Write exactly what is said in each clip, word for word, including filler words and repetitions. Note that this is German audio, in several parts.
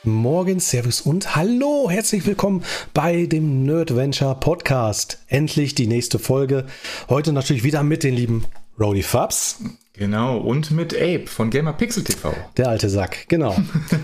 Morgen, Servus und Hallo, herzlich willkommen bei dem Nerdventure Podcast. Endlich die nächste Folge. Heute natürlich wieder mit den lieben Rowdy Fabs. Genau, und mit Abe von Gamerpixel T V. Der alte Sack, genau.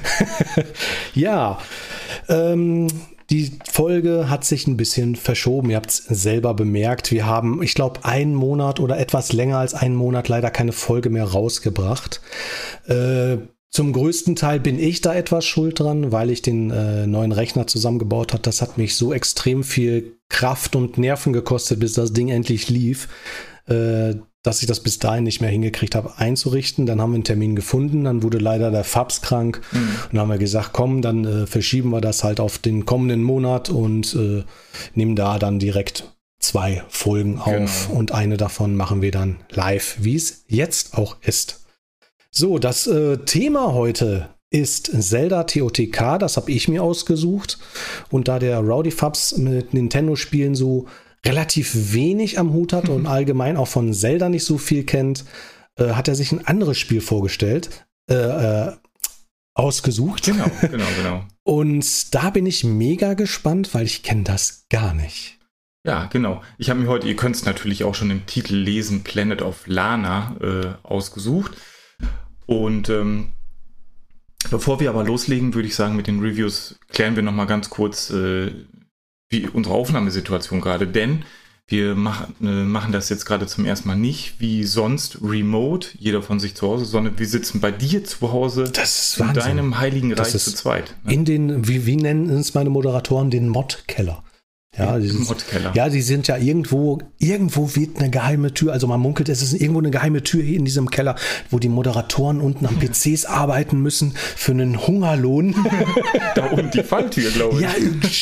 ja, ähm, die Folge hat sich ein bisschen verschoben. Ihr habt es selber bemerkt. Wir haben, ich glaube, einen Monat oder etwas länger als einen Monat leider keine Folge mehr rausgebracht. Äh, Zum größten Teil bin ich da etwas schuld dran, weil ich den äh, neuen Rechner zusammengebaut habe. Das hat mich so extrem viel Kraft und Nerven gekostet, bis das Ding endlich lief, äh, dass ich das bis dahin nicht mehr hingekriegt habe einzurichten. Dann haben wir einen Termin gefunden, dann wurde leider der Fabs krank. Mhm. Und dann haben wir gesagt, komm, dann äh, verschieben wir das halt auf den kommenden Monat und äh, nehmen da dann direkt zwei Folgen auf. Genau. Und eine davon machen wir dann live, wie es jetzt auch ist. So, das äh, Thema heute ist Zelda T O T K, das habe ich mir ausgesucht. Und da der Rowdy Fabs mit Nintendo-Spielen so relativ wenig am Hut hat und allgemein auch von Zelda nicht so viel kennt, äh, hat er sich ein anderes Spiel vorgestellt, äh, äh, ausgesucht. Genau, genau, genau. Und da bin ich mega gespannt, weil ich kenne das gar nicht. Ja, genau. Ich habe mir heute, ihr könnt es natürlich auch schon im Titel lesen, Planet of Lana äh, ausgesucht. Und ähm, bevor wir aber loslegen, würde ich sagen, mit den Reviews klären wir nochmal ganz kurz, äh, wie unsere Aufnahmesituation gerade, denn wir mach, äh, machen das jetzt gerade zum ersten Mal nicht wie sonst remote, jeder von sich zu Hause, sondern wir sitzen bei dir zu Hause das ist in Wahnsinn. Deinem heiligen Reich ist zu zweit. Ne? In den, wie, wie nennen es meine Moderatoren, den Mod-Keller. Ja, dieses, ja, die sind ja irgendwo, irgendwo wird eine geheime Tür, also man munkelt, es ist irgendwo eine geheime Tür hier in diesem Keller, wo die Moderatoren unten am P Cs arbeiten müssen für einen Hungerlohn. Da unten die Falltür, glaube ich.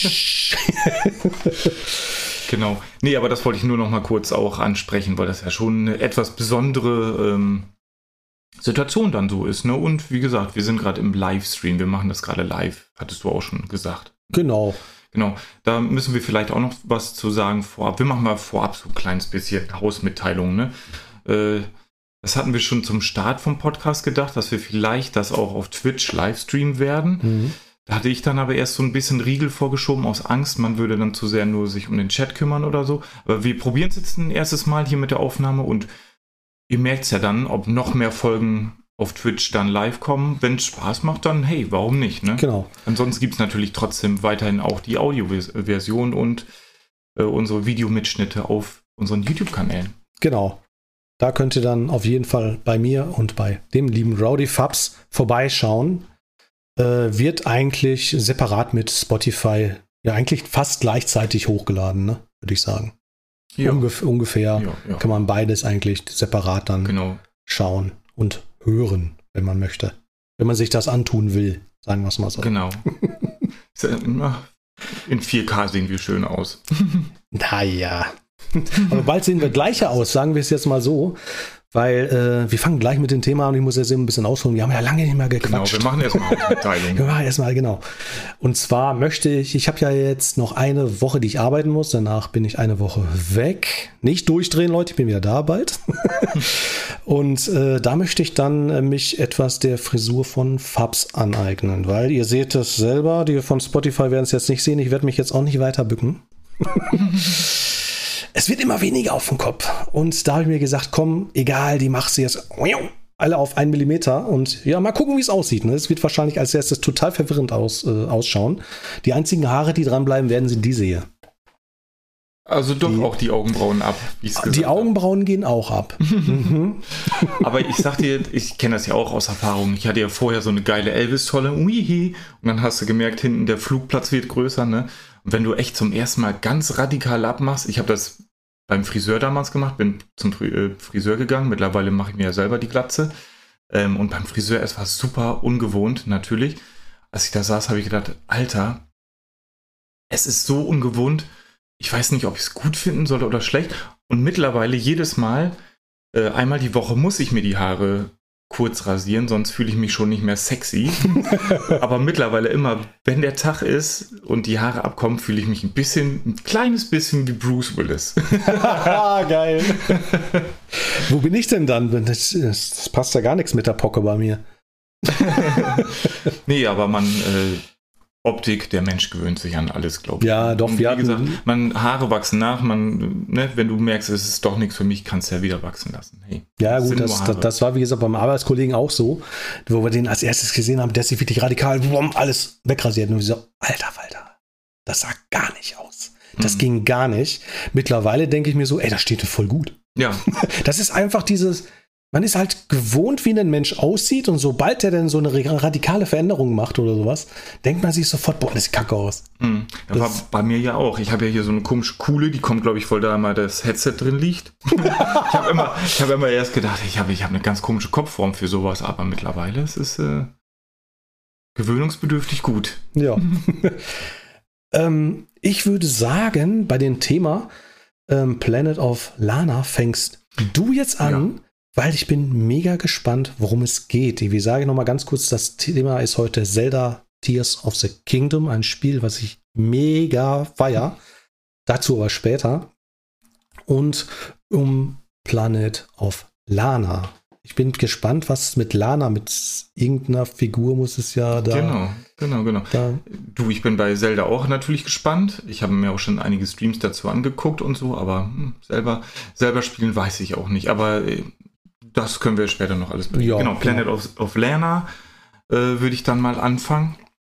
Ja, genau. Nee, aber das wollte ich nur noch mal kurz auch ansprechen, weil das ja schon eine etwas besondere ähm, Situation dann so ist, ne? Und wie gesagt, wir sind gerade im Livestream, wir machen das gerade live, hattest du auch schon gesagt. Genau. Genau, da müssen wir vielleicht auch noch was zu sagen vorab. Wir machen mal vorab so ein kleines bisschen Hausmitteilungen. Ne? Äh, das hatten wir schon zum Start vom Podcast gedacht, dass wir vielleicht das auch auf Twitch livestreamen werden. Mhm. Da hatte ich dann aber erst so ein bisschen Riegel vorgeschoben aus Angst, man würde dann zu sehr nur sich um den Chat kümmern oder so. Aber wir probieren es jetzt ein erstes Mal hier mit der Aufnahme und ihr merkt es ja dann, ob noch mehr Folgen auf Twitch dann live kommen. Wenn es Spaß macht, dann hey, warum nicht? Ne? Genau. Ansonsten gibt es natürlich trotzdem weiterhin auch die Audioversion und äh, unsere Videomitschnitte auf unseren YouTube-Kanälen. Genau. Da könnt ihr dann auf jeden Fall bei mir und bei dem lieben Rowdy Fabs vorbeischauen. Äh, wird eigentlich separat mit Spotify ja eigentlich fast gleichzeitig hochgeladen, ne? Würde ich sagen. Ja. Ungef- ungefähr ja, ja. Kann man beides eigentlich separat dann genau. schauen und hören, wenn man möchte. Wenn man sich das antun will, sagen wir es mal so. Genau. In vier K sehen wir schön aus. Naja. Aber bald sehen wir gleicher aus, sagen wir es jetzt mal so. Weil äh, wir fangen gleich mit dem Thema an und ich muss jetzt eben ein bisschen ausholen. Wir haben ja lange nicht mehr gequatscht. Genau, wir machen erstmal Hausmitteilung. Wir machen erstmal, genau. Und zwar möchte ich, ich habe ja jetzt noch eine Woche, die ich arbeiten muss. Danach bin ich eine Woche weg. Nicht durchdrehen, Leute, ich bin wieder da bald. Und äh, da möchte ich dann äh, mich etwas der Frisur von Fabs aneignen. Weil ihr seht es selber, die von Spotify werden es jetzt nicht sehen. Ich werde mich jetzt auch nicht weiter bücken. Es wird immer weniger auf dem Kopf. Und da habe ich mir gesagt, komm, egal, die machst du jetzt alle auf einen Millimeter. Und ja, mal gucken, wie es aussieht. Ne? Es wird wahrscheinlich als erstes total verwirrend aus, äh, ausschauen. Die einzigen Haare, die dranbleiben werden, sind diese hier. Also doch die, auch die Augenbrauen ab. Die Augenbrauen gehen auch ab. mhm. Aber ich sag dir, ich kenne das ja auch aus Erfahrung. Ich hatte ja vorher so eine geile Elvis-Tolle. Und dann hast du gemerkt, hinten der Flugplatz wird größer. Ne? Und wenn du echt zum ersten Mal ganz radikal abmachst, ich habe das beim Friseur damals gemacht, bin zum Friseur gegangen, mittlerweile mache ich mir ja selber die Glatze. Und beim Friseur, es war super ungewohnt, natürlich. Als ich da saß, habe ich gedacht, Alter, es ist so ungewohnt, ich weiß nicht, ob ich es gut finden soll oder schlecht. Und mittlerweile jedes Mal, äh, einmal die Woche muss ich mir die Haare kurz rasieren, sonst fühle ich mich schon nicht mehr sexy. Aber mittlerweile immer, wenn der Tag ist und die Haare abkommen, fühle ich mich ein bisschen, ein kleines bisschen wie Bruce Willis. Geil. Wo bin ich denn dann? Das, das passt ja gar nichts mit der Pocke bei mir. Nee, aber man, äh, Optik, der Mensch gewöhnt sich an alles, glaube ich. Ja, doch, und wir wie hatten, gesagt, man, Haare wachsen nach, man, ne, wenn du merkst, es ist doch nichts für mich, kannst du ja wieder wachsen lassen. Hey, ja das gut, sind das, nur das, Haare. das war wie gesagt beim Arbeitskollegen auch so, wo wir den als erstes gesehen haben, der sich wirklich radikal wumm, alles wegrasiert. Und wir so, alter Falter, das sah gar nicht aus. Das Mhm. ging ging gar nicht. Mittlerweile denke ich mir so, ey, das steht dir voll gut. Ja, Das ist einfach dieses, man ist halt gewohnt, wie ein Mensch aussieht, und sobald der dann so eine radikale Veränderung macht oder sowas, denkt man sich sofort, boah, das sieht kacke aus. mhm. das Das- war bei mir ja auch. Ich habe ja hier so eine komische Kuhle, die kommt, glaube ich, voll da mal das Headset drin liegt. ich habe immer, ich hab immer erst gedacht, ich habe ich hab eine ganz komische Kopfform für sowas, aber mittlerweile ist es äh, gewöhnungsbedürftig gut. Ja. ähm, ich würde sagen, bei dem Thema ähm, Planet of Lana fängst du jetzt an, weil ich bin mega gespannt, worum es geht. Wie sage ich nochmal ganz kurz, das Thema ist heute Zelda Tears of the Kingdom, ein Spiel, was ich mega feier. Dazu aber später. Und um Planet of Lana. Ich bin gespannt, was mit Lana, mit irgendeiner Figur muss es ja da. Genau, genau, genau. da Du, ich bin bei Zelda auch natürlich gespannt. Ich habe mir auch schon einige Streams dazu angeguckt und so, aber hm, selber, selber spielen weiß ich auch nicht. Aber äh, das können wir später noch alles bringen. Ja, genau, Planet genau. of, of Lana äh, würde ich dann mal anfangen.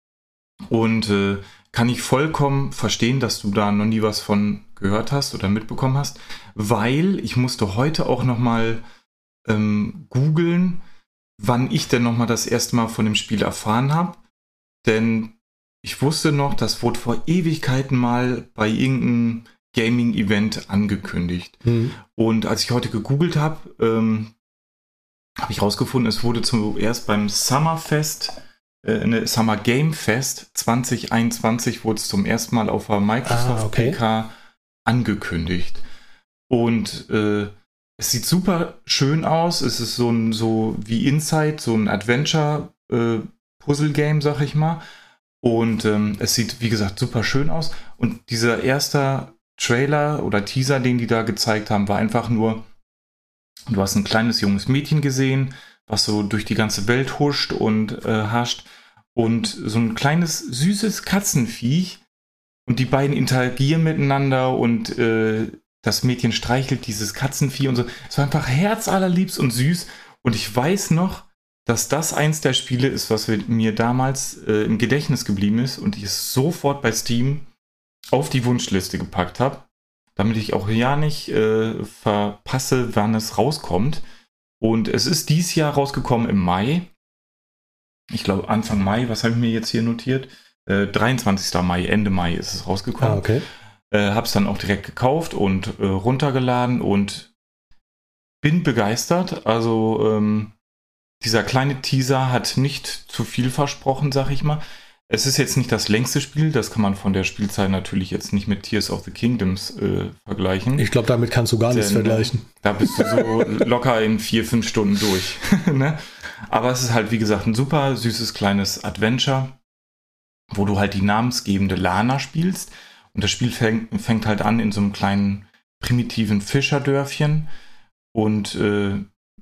Und äh, kann ich vollkommen verstehen, dass du da noch nie was von gehört hast oder mitbekommen hast, weil ich musste heute auch noch mal ähm, googeln, wann ich denn noch mal das erste Mal von dem Spiel erfahren habe. Denn ich wusste noch, das wurde vor Ewigkeiten mal bei irgendeinem Gaming-Event angekündigt. hm. Und als ich heute gegoogelt habe, ähm, habe ich rausgefunden, es wurde zuerst beim Summerfest, äh, eine Summer Game Fest zwanzig einundzwanzig, wurde es zum ersten Mal auf der Microsoft Ah, okay. P K angekündigt. Und äh, es sieht super schön aus. Es ist so ein, so wie Inside, so ein Adventure-Puzzle-Game, sag ich mal. Und ähm, es sieht, wie gesagt, super schön aus. Und dieser erste Trailer oder Teaser, den die da gezeigt haben, war einfach nur, du hast ein kleines junges Mädchen gesehen, was so durch die ganze Welt huscht und äh, hascht. Und so ein kleines, süßes Katzenviech. Und die beiden interagieren miteinander und äh, das Mädchen streichelt dieses Katzenvieh und so. Es war einfach herzallerliebst und süß. Und ich weiß noch, dass das eins der Spiele ist, was mir damals äh, im Gedächtnis geblieben ist und ich es sofort bei Steam auf die Wunschliste gepackt habe, damit ich auch ja nicht äh, verpasse, wann es rauskommt. Und es ist dieses Jahr rausgekommen im Mai. Ich glaube Anfang Mai, was habe ich mir jetzt hier notiert? Äh, dreiundzwanzigster Mai, Ende Mai ist es rausgekommen. Ah, okay. Äh, hab's dann auch direkt gekauft und äh, runtergeladen und bin begeistert. Also ähm, dieser kleine Teaser hat nicht zu viel versprochen, sag ich mal. Es ist jetzt nicht das längste Spiel, das kann man von der Spielzeit natürlich jetzt nicht mit Tears of the Kingdoms äh, vergleichen. Ich glaube, damit kannst du gar nichts Denn, vergleichen. Da bist du so locker in vier, fünf Stunden durch. Ne? Aber es ist halt, wie gesagt, ein super süßes kleines Adventure, wo du halt die namensgebende Lana spielst. Und das Spiel fängt, fängt halt an in so einem kleinen primitiven Fischerdörfchen. Und äh,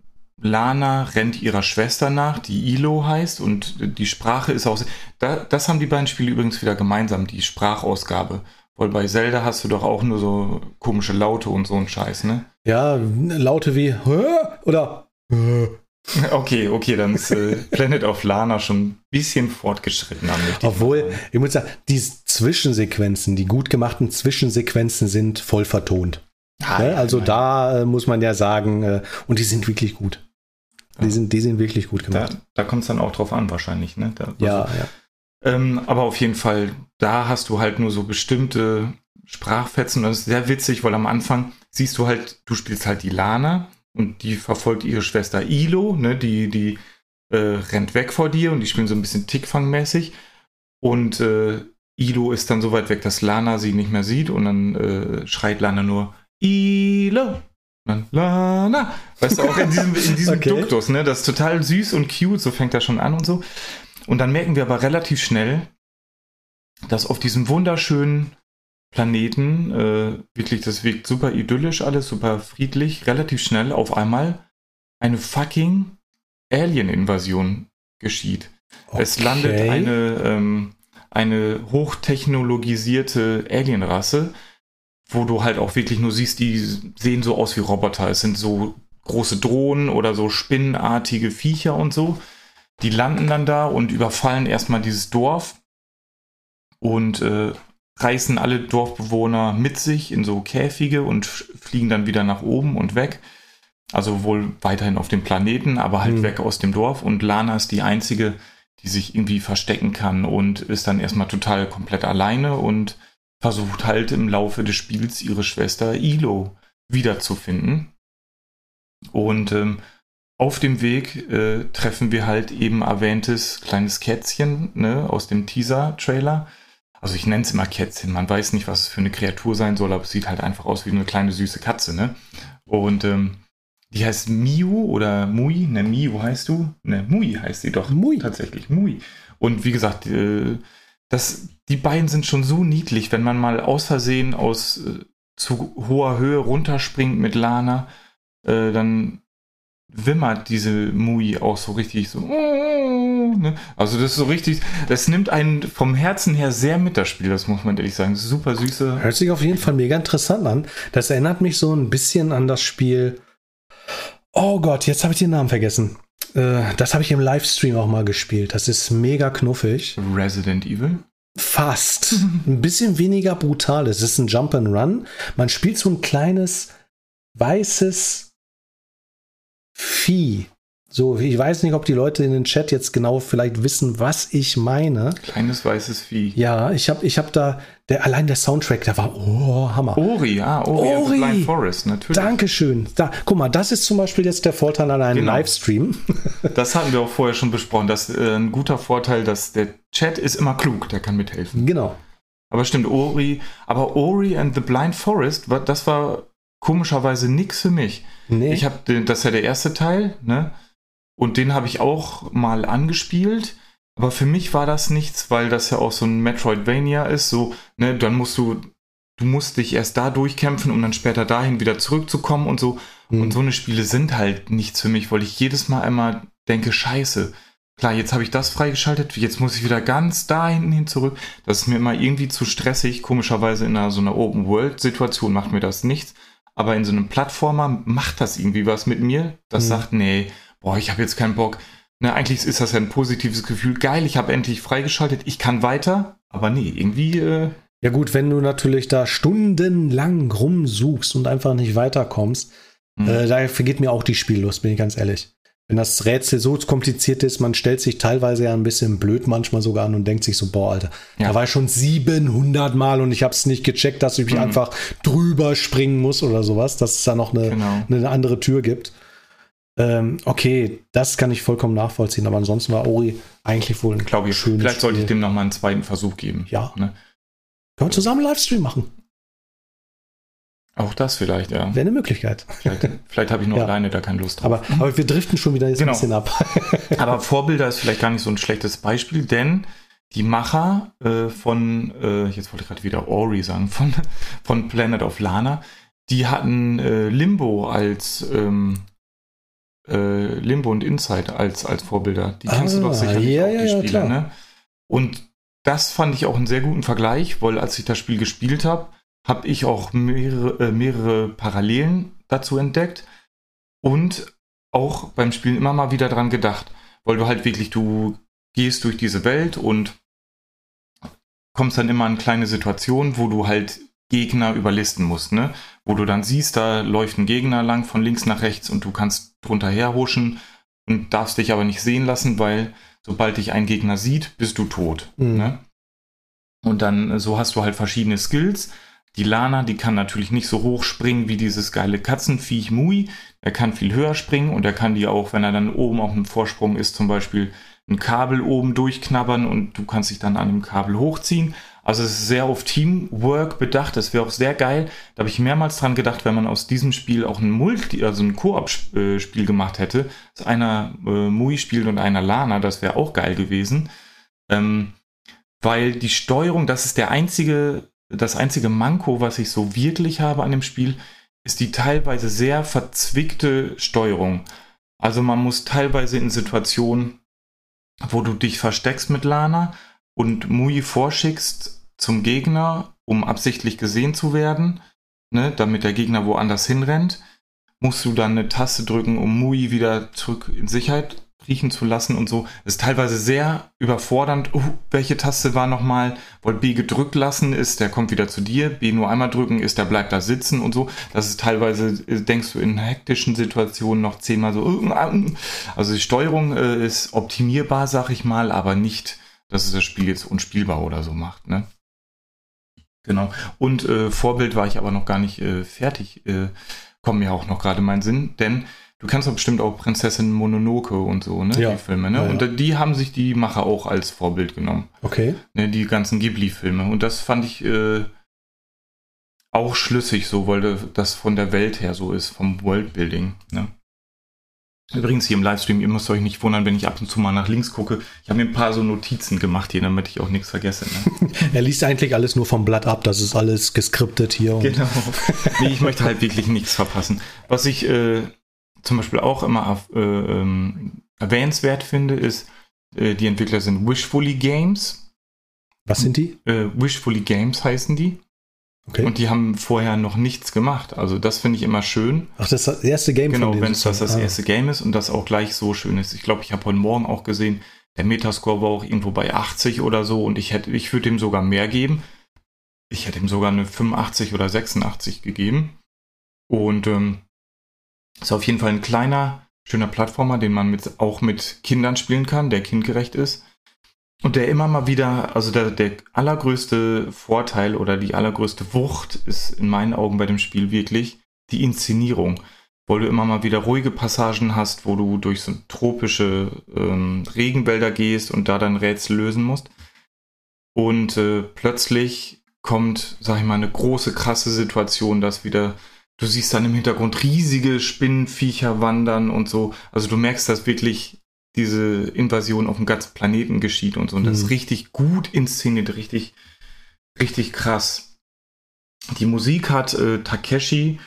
Lana rennt ihrer Schwester nach, die Ilo heißt. Und die Sprache ist auch... Da, das haben die beiden Spiele übrigens wieder gemeinsam, die Sprachausgabe. Weil bei Zelda hast du doch auch nur so komische Laute und so ein Scheiß, ne? Ja, Laute wie "Hä?" oder "Hä?" Okay, okay, dann ist äh, Planet of Lana schon ein bisschen fortgeschrittener. Mit Obwohl, ich muss sagen, die Zwischensequenzen, die gut gemachten Zwischensequenzen sind voll vertont. Ah, Ne? ja, Also nein. da äh, muss man ja sagen, äh, und die sind wirklich gut. Die, Ja. sind, die sind wirklich gut Da, gemacht. da kommt es dann auch drauf an, wahrscheinlich, ne? Da, Ja, also, ja. ähm, aber auf jeden Fall, da hast du halt nur so bestimmte Sprachfetzen. Das ist sehr witzig, weil am Anfang siehst du halt, du spielst halt die Lana und die verfolgt ihre Schwester Ilo, ne? Die, die äh, rennt weg vor dir und die spielen so ein bisschen Tickfang-mäßig. Und äh, Ilo ist dann so weit weg, dass Lana sie nicht mehr sieht und dann äh, schreit Lana nur Ilo. Dann Lana. Weißt du, auch in diesem, in diesem Okay. Duktus, ne? Das ist total süß und cute, so fängt das schon an und so. Und dann merken wir aber relativ schnell, dass auf diesem wunderschönen Planeten, äh, wirklich, das wirkt super idyllisch alles, super friedlich, relativ schnell auf einmal eine fucking Alien-Invasion geschieht. Okay. Es landet eine, ähm, eine hochtechnologisierte Alienrasse, wo du halt auch wirklich nur siehst, die sehen so aus wie Roboter. Es sind so große Drohnen oder so spinnenartige Viecher und so. Die landen dann da und überfallen erstmal dieses Dorf und äh, reißen alle Dorfbewohner mit sich in so Käfige und fliegen dann wieder nach oben und weg. Also wohl weiterhin auf dem Planeten, aber halt mhm. weg aus dem Dorf. Und Lana ist die einzige, die sich irgendwie verstecken kann und ist dann erstmal total komplett alleine und versucht halt im Laufe des Spiels ihre Schwester Ilo wiederzufinden. Und ähm, auf dem Weg äh, treffen wir halt eben erwähntes kleines Kätzchen, ne, aus dem Teaser-Trailer. Also ich nenne es immer Kätzchen, man weiß nicht, was es für eine Kreatur sein soll, aber es sieht halt einfach aus wie eine kleine süße Katze, ne? Und ähm, die heißt Miu oder Mui, ne, Miu heißt du? Ne, Mui heißt sie doch. Mui. Tatsächlich, Mui. Und wie gesagt, äh, das, die beiden sind schon so niedlich, wenn man mal aus Versehen aus äh, zu hoher Höhe runterspringt mit Lana, äh, dann wimmert diese Mui auch so richtig so. Ne? Also das ist so richtig, das nimmt einen vom Herzen her sehr mit, das Spiel, das muss man ehrlich sagen. Super süße. Hört sich auf jeden Fall mega interessant an. Das erinnert mich so ein bisschen an das Spiel. Oh Gott, jetzt habe ich den Namen vergessen. Äh, das habe ich im Livestream auch mal gespielt. Das ist mega knuffig. Resident Evil? Fast. Ein bisschen weniger brutal. Es ist ein Jump and Run. Man spielt so ein kleines weißes Vieh. So, ich weiß nicht, ob die Leute in den Chat jetzt genau vielleicht wissen, was ich meine. Kleines weißes Vieh. Ja, ich habe ich hab da, der, allein der Soundtrack, der war, oh, Hammer. Ori, ja, Ori, Ori. and the Blind Forest, natürlich. Dankeschön. Da, guck mal, das ist zum Beispiel jetzt der Vorteil an einem Genau. Livestream. Das hatten wir auch vorher schon besprochen. Das ist äh, ein guter Vorteil, dass der Chat ist immer klug, der kann mithelfen. Genau. Aber stimmt, Ori, aber Ori and the Blind Forest, das war komischerweise nix für mich. Nee. Ich habe, das ist ja der erste Teil, ne? Und den habe ich auch mal angespielt. Aber für mich war das nichts, weil das ja auch so ein Metroidvania ist. So, ne, dann musst du, du musst dich erst da durchkämpfen, um dann später dahin wieder zurückzukommen und so. Mhm. Und so eine Spiele sind halt nichts für mich, weil ich jedes Mal einmal denke, scheiße, klar, jetzt habe ich das freigeschaltet, jetzt muss ich wieder ganz da hinten hin zurück. Das ist mir immer irgendwie zu stressig. Komischerweise in einer, so einer Open-World-Situation macht mir das nichts. Aber in so einem Plattformer macht das irgendwie was mit mir, das mhm. sagt, nee, boah, ich habe jetzt keinen Bock. Na, eigentlich ist das ja ein positives Gefühl. Geil, ich habe endlich freigeschaltet, ich kann weiter, aber nee, irgendwie... Äh ja gut, wenn du natürlich da stundenlang rumsuchst und einfach nicht weiterkommst, mhm. äh, da vergeht mir auch die Spiellust, bin ich ganz ehrlich. Wenn das Rätsel so kompliziert ist, man stellt sich teilweise ja ein bisschen blöd manchmal sogar an und denkt sich so, boah, Alter, ja. da war ich schon siebenhundert Mal und ich habe es nicht gecheckt, dass ich mich mhm. einfach drüber springen muss oder sowas, dass es da noch eine, genau. eine andere Tür gibt. Ähm, okay, das kann ich vollkommen nachvollziehen, aber ansonsten war Ori eigentlich wohl ein Glaube ich, schönes vielleicht sollte Spiel. ich dem nochmal einen zweiten Versuch geben. Ja. Ne? Können wir zusammen einen Livestream machen? Auch das vielleicht, ja. Wäre eine Möglichkeit. Vielleicht, vielleicht habe ich nur ja. alleine da keine Lust drauf. Aber, aber wir driften schon wieder jetzt genau. ein bisschen ab. Aber Vorbilder ist vielleicht gar nicht so ein schlechtes Beispiel, denn die Macher äh, von, äh, jetzt wollte ich gerade wieder Ori sagen, von, von Planet of Lana, die hatten äh, Limbo als ähm, äh, Limbo und Inside als, als Vorbilder. Die kennst ah, du doch sicherlich ja, auch, die ja, Spiele, ne? Und das fand ich auch einen sehr guten Vergleich, weil als ich das Spiel gespielt habe, habe ich auch mehrere, äh, mehrere Parallelen dazu entdeckt und auch beim Spielen immer mal wieder dran gedacht, weil du halt wirklich, du gehst durch diese Welt und kommst dann immer in kleine Situationen, wo du halt Gegner überlisten musst, ne? Wo du dann siehst, da läuft ein Gegner lang von links nach rechts und du kannst drunter herhuschen und darfst dich aber nicht sehen lassen, weil sobald dich ein Gegner sieht, bist du tot. Mhm. Ne? Und dann so hast du halt verschiedene Skills. Die Lana, die kann natürlich nicht so hoch springen wie dieses geile Katzenviech Mui. Er kann viel höher springen und er kann die auch, wenn er dann oben auf einem Vorsprung ist, zum Beispiel ein Kabel oben durchknabbern und du kannst dich dann an dem Kabel hochziehen. Also es ist sehr auf Teamwork bedacht. Das wäre auch sehr geil. Da habe ich mehrmals dran gedacht, wenn man aus diesem Spiel auch ein Multi, also ein Koop-Spiel gemacht hätte, dass einer äh, Mui spielt und einer Lana, das wäre auch geil gewesen. Ähm, weil die Steuerung, das ist der einzige Das einzige Manko, was ich so wirklich habe an dem Spiel, ist die teilweise sehr verzwickte Steuerung. Also man muss teilweise in Situationen wo du dich versteckst mit Lana und Mui vorschickst zum Gegner, um absichtlich gesehen zu werden, ne, damit der Gegner woanders hinrennt, musst du dann eine Taste drücken, um Mui wieder zurück in Sicherheit riechen zu lassen und so. Das ist teilweise sehr überfordernd. Uh, welche Taste war nochmal? Wollt B gedrückt lassen, ist, der kommt wieder zu dir. B nur einmal drücken, ist, der bleibt da sitzen und so. Das ist teilweise, denkst du in hektischen Situationen noch zehnmal so. Uh, uh. Also die Steuerung äh, ist optimierbar, sag ich mal, aber nicht, dass es das Spiel jetzt unspielbar oder so macht, ne? Genau. Und äh, Vorbild war ich aber noch gar nicht äh, fertig. Äh, kommt mir auch noch gerade in meinen Sinn, denn du kennst doch bestimmt auch Prinzessin Mononoke und so, ne? Ja. Die Filme, ne? Ja, ja. Und die haben sich die Macher auch als Vorbild genommen. Okay. Ne? Die ganzen Ghibli-Filme. Und das fand ich äh, auch schlüssig, so, weil das von der Welt her so ist, vom Worldbuilding, ne? Übrigens hier im Livestream, ihr müsst euch nicht wundern, wenn ich ab und zu mal nach links gucke. Ich habe mir ein paar so Notizen gemacht hier, damit ich auch nichts vergesse. Ne? Er liest eigentlich alles nur vom Blatt ab, das ist alles geskriptet hier. Und genau. Nee, ich möchte halt wirklich nichts verpassen. Was ich äh, zum Beispiel auch immer auf, äh, ähm, erwähnenswert finde, ist, äh, die Entwickler sind Wishfully Games. Was sind die? Äh, Wishfully Games heißen die. Okay. Und die haben vorher noch nichts gemacht. Also das finde ich immer schön. Ach, das ist das erste Game Genau, von denen. wenn es das das Ah. erste Game ist und das auch gleich so schön ist. Ich glaube, ich habe heute Morgen auch gesehen, der Metascore war auch irgendwo bei achtzig oder so und ich hätte, ich würde ihm sogar mehr geben. Ich hätte ihm sogar eine fünfundachtzig oder sechsundachtzig gegeben. Und ähm, ist auf jeden Fall ein kleiner, schöner Plattformer, den man mit, auch mit Kindern spielen kann, der kindgerecht ist. Und der immer mal wieder, also der, der allergrößte Vorteil oder die allergrößte Wucht ist in meinen Augen bei dem Spiel wirklich die Inszenierung. Weil du immer mal wieder ruhige Passagen hast, wo du durch so tropische ähm, Regenwälder gehst und da dein Rätsel lösen musst. Und äh, plötzlich kommt, sag ich mal, eine große, krasse Situation, dass wieder, du siehst dann im Hintergrund riesige Spinnenviecher wandern und so. Also du merkst, dass wirklich diese Invasion auf dem ganzen Planeten geschieht und so. Und das Mhm. ist richtig gut inszeniert, richtig, richtig krass. Die Musik hat äh, Takeshi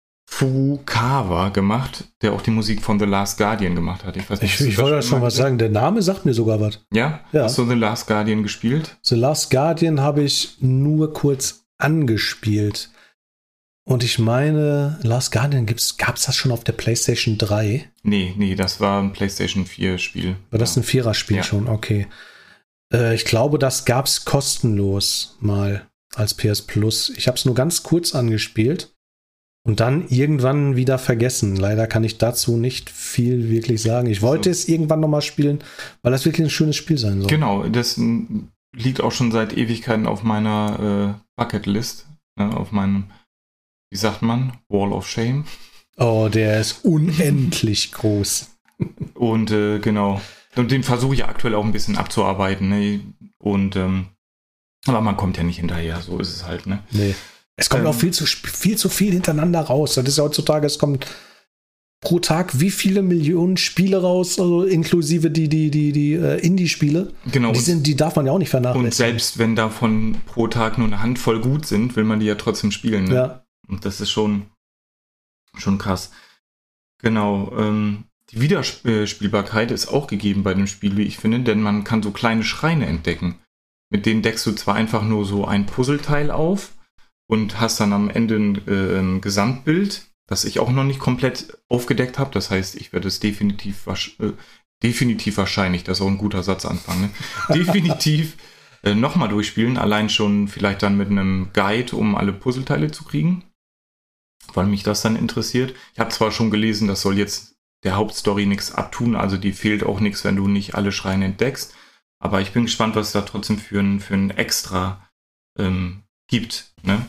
Furukawa gemacht, der auch die Musik von The Last Guardian gemacht hat. Ich weiß nicht, Ich, hast du ich wollte das schon mal was gesehen? sagen. Der Name sagt mir sogar was. Ja? Ja. Hast du The Last Guardian gespielt? The Last Guardian habe ich nur kurz angespielt. Und ich meine, Last Guardian gab es das schon auf der PlayStation drei? Nee, nee, das war ein PlayStation vier Spiel. War das ja. ein Viererspiel Ja. schon? Okay. Äh, ich glaube, das gab es kostenlos mal als P S Plus. Ich habe es nur ganz kurz angespielt und dann irgendwann wieder vergessen. Leider kann ich dazu nicht viel wirklich sagen. Ich wollte So. es irgendwann noch mal spielen, weil das wirklich ein schönes Spiel sein soll. Genau, das m, liegt auch schon seit Ewigkeiten auf meiner äh, Bucketlist, ne, auf meinem, wie sagt man, Wall of Shame. Oh, der ist unendlich groß. Und äh, genau, und den versuche ich aktuell auch ein bisschen abzuarbeiten. Ne? Und ähm, aber man kommt ja nicht hinterher, so ist es halt. Ne? Nee. Es kommt Ähm. auch viel zu, viel zu viel hintereinander raus. Das ist ja heutzutage, es kommt pro Tag wie viele Millionen Spiele raus, also inklusive die, die, die, die äh, Indie-Spiele. Genau. Die, sind, die darf man ja auch nicht vernachlässigen. Und selbst wenn davon pro Tag nur eine Handvoll gut sind, will man die ja trotzdem spielen. Ne? Ja. Und das ist schon, schon krass. Genau. Ähm, die Wiederspielbarkeit ist auch gegeben bei dem Spiel, wie ich finde, denn man kann so kleine Schreine entdecken. Mit denen deckst du zwar einfach nur so ein Puzzleteil auf und hast dann am Ende ein, äh, ein Gesamtbild, das ich auch noch nicht komplett aufgedeckt habe. Das heißt, ich werde es definitiv, äh, definitiv wahrscheinlich, das ist auch ein guter Satzanfang, ne? definitiv äh, nochmal durchspielen. Allein schon vielleicht dann mit einem Guide, um alle Puzzleteile zu kriegen, weil mich das dann interessiert. Ich habe zwar schon gelesen, das soll jetzt der Hauptstory nichts abtun, also die fehlt auch nichts, wenn du nicht alle Schreine entdeckst. Aber ich bin gespannt, was es da trotzdem für ein, für ein Extra ähm, gibt. Ne?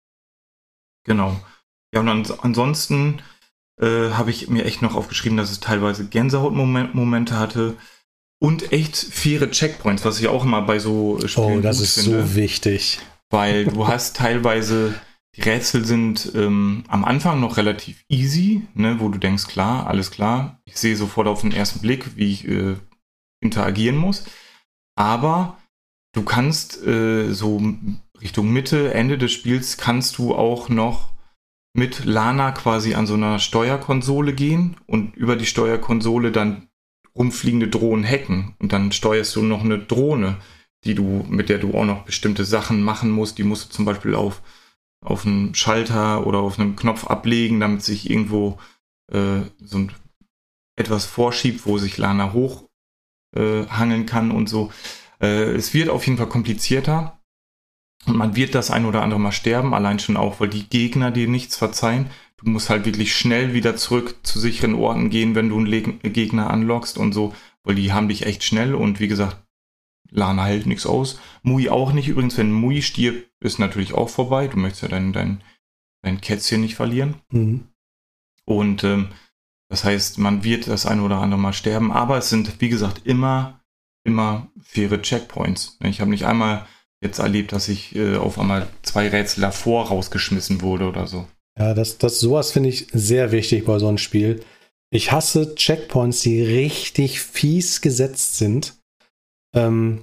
Genau. Ja, und ans- ansonsten äh, habe ich mir echt noch aufgeschrieben, dass es teilweise Gänsehautmomente hatte und echt faire Checkpoints, was ich auch immer bei so Spielen Oh, das gut ist finde. so wichtig. Weil du hast teilweise, die Rätsel sind ähm, am Anfang noch relativ easy, ne, wo du denkst, klar, alles klar, ich sehe sofort auf den ersten Blick, wie ich äh, interagieren muss. Aber du kannst äh, so Richtung Mitte, Ende des Spiels, kannst du auch noch mit Lana quasi an so einer Steuerkonsole gehen und über die Steuerkonsole dann rumfliegende Drohnen hacken und dann steuerst du noch eine Drohne, die du, mit der du auch noch bestimmte Sachen machen musst. Die musst du zum Beispiel auf, auf einen Schalter oder auf einen Knopf ablegen, damit sich irgendwo äh, so ein, etwas vorschiebt, wo sich Lana hoch äh, hangeln kann und so. Äh, es wird auf jeden Fall komplizierter und man wird das ein oder andere Mal sterben, allein schon auch, weil die Gegner dir nichts verzeihen. Du musst halt wirklich schnell wieder zurück zu sicheren Orten gehen, wenn du einen Le- Gegner anlockst und so, weil die haben dich echt schnell und wie gesagt, Lana hält nichts aus. Mui auch nicht. Übrigens, wenn Mui stirbt, ist natürlich auch vorbei. Du möchtest ja dein, dein, dein Kätzchen nicht verlieren. Mhm. Und ähm, das heißt, man wird das ein oder andere Mal sterben, aber es sind, wie gesagt, immer, immer faire Checkpoints. Ich habe nicht einmal jetzt erlebt, dass ich äh, auf einmal zwei Rätsel davor rausgeschmissen wurde oder so. Ja, das, das sowas finde ich sehr wichtig bei so einem Spiel. Ich hasse Checkpoints, die richtig fies gesetzt sind. Ähm,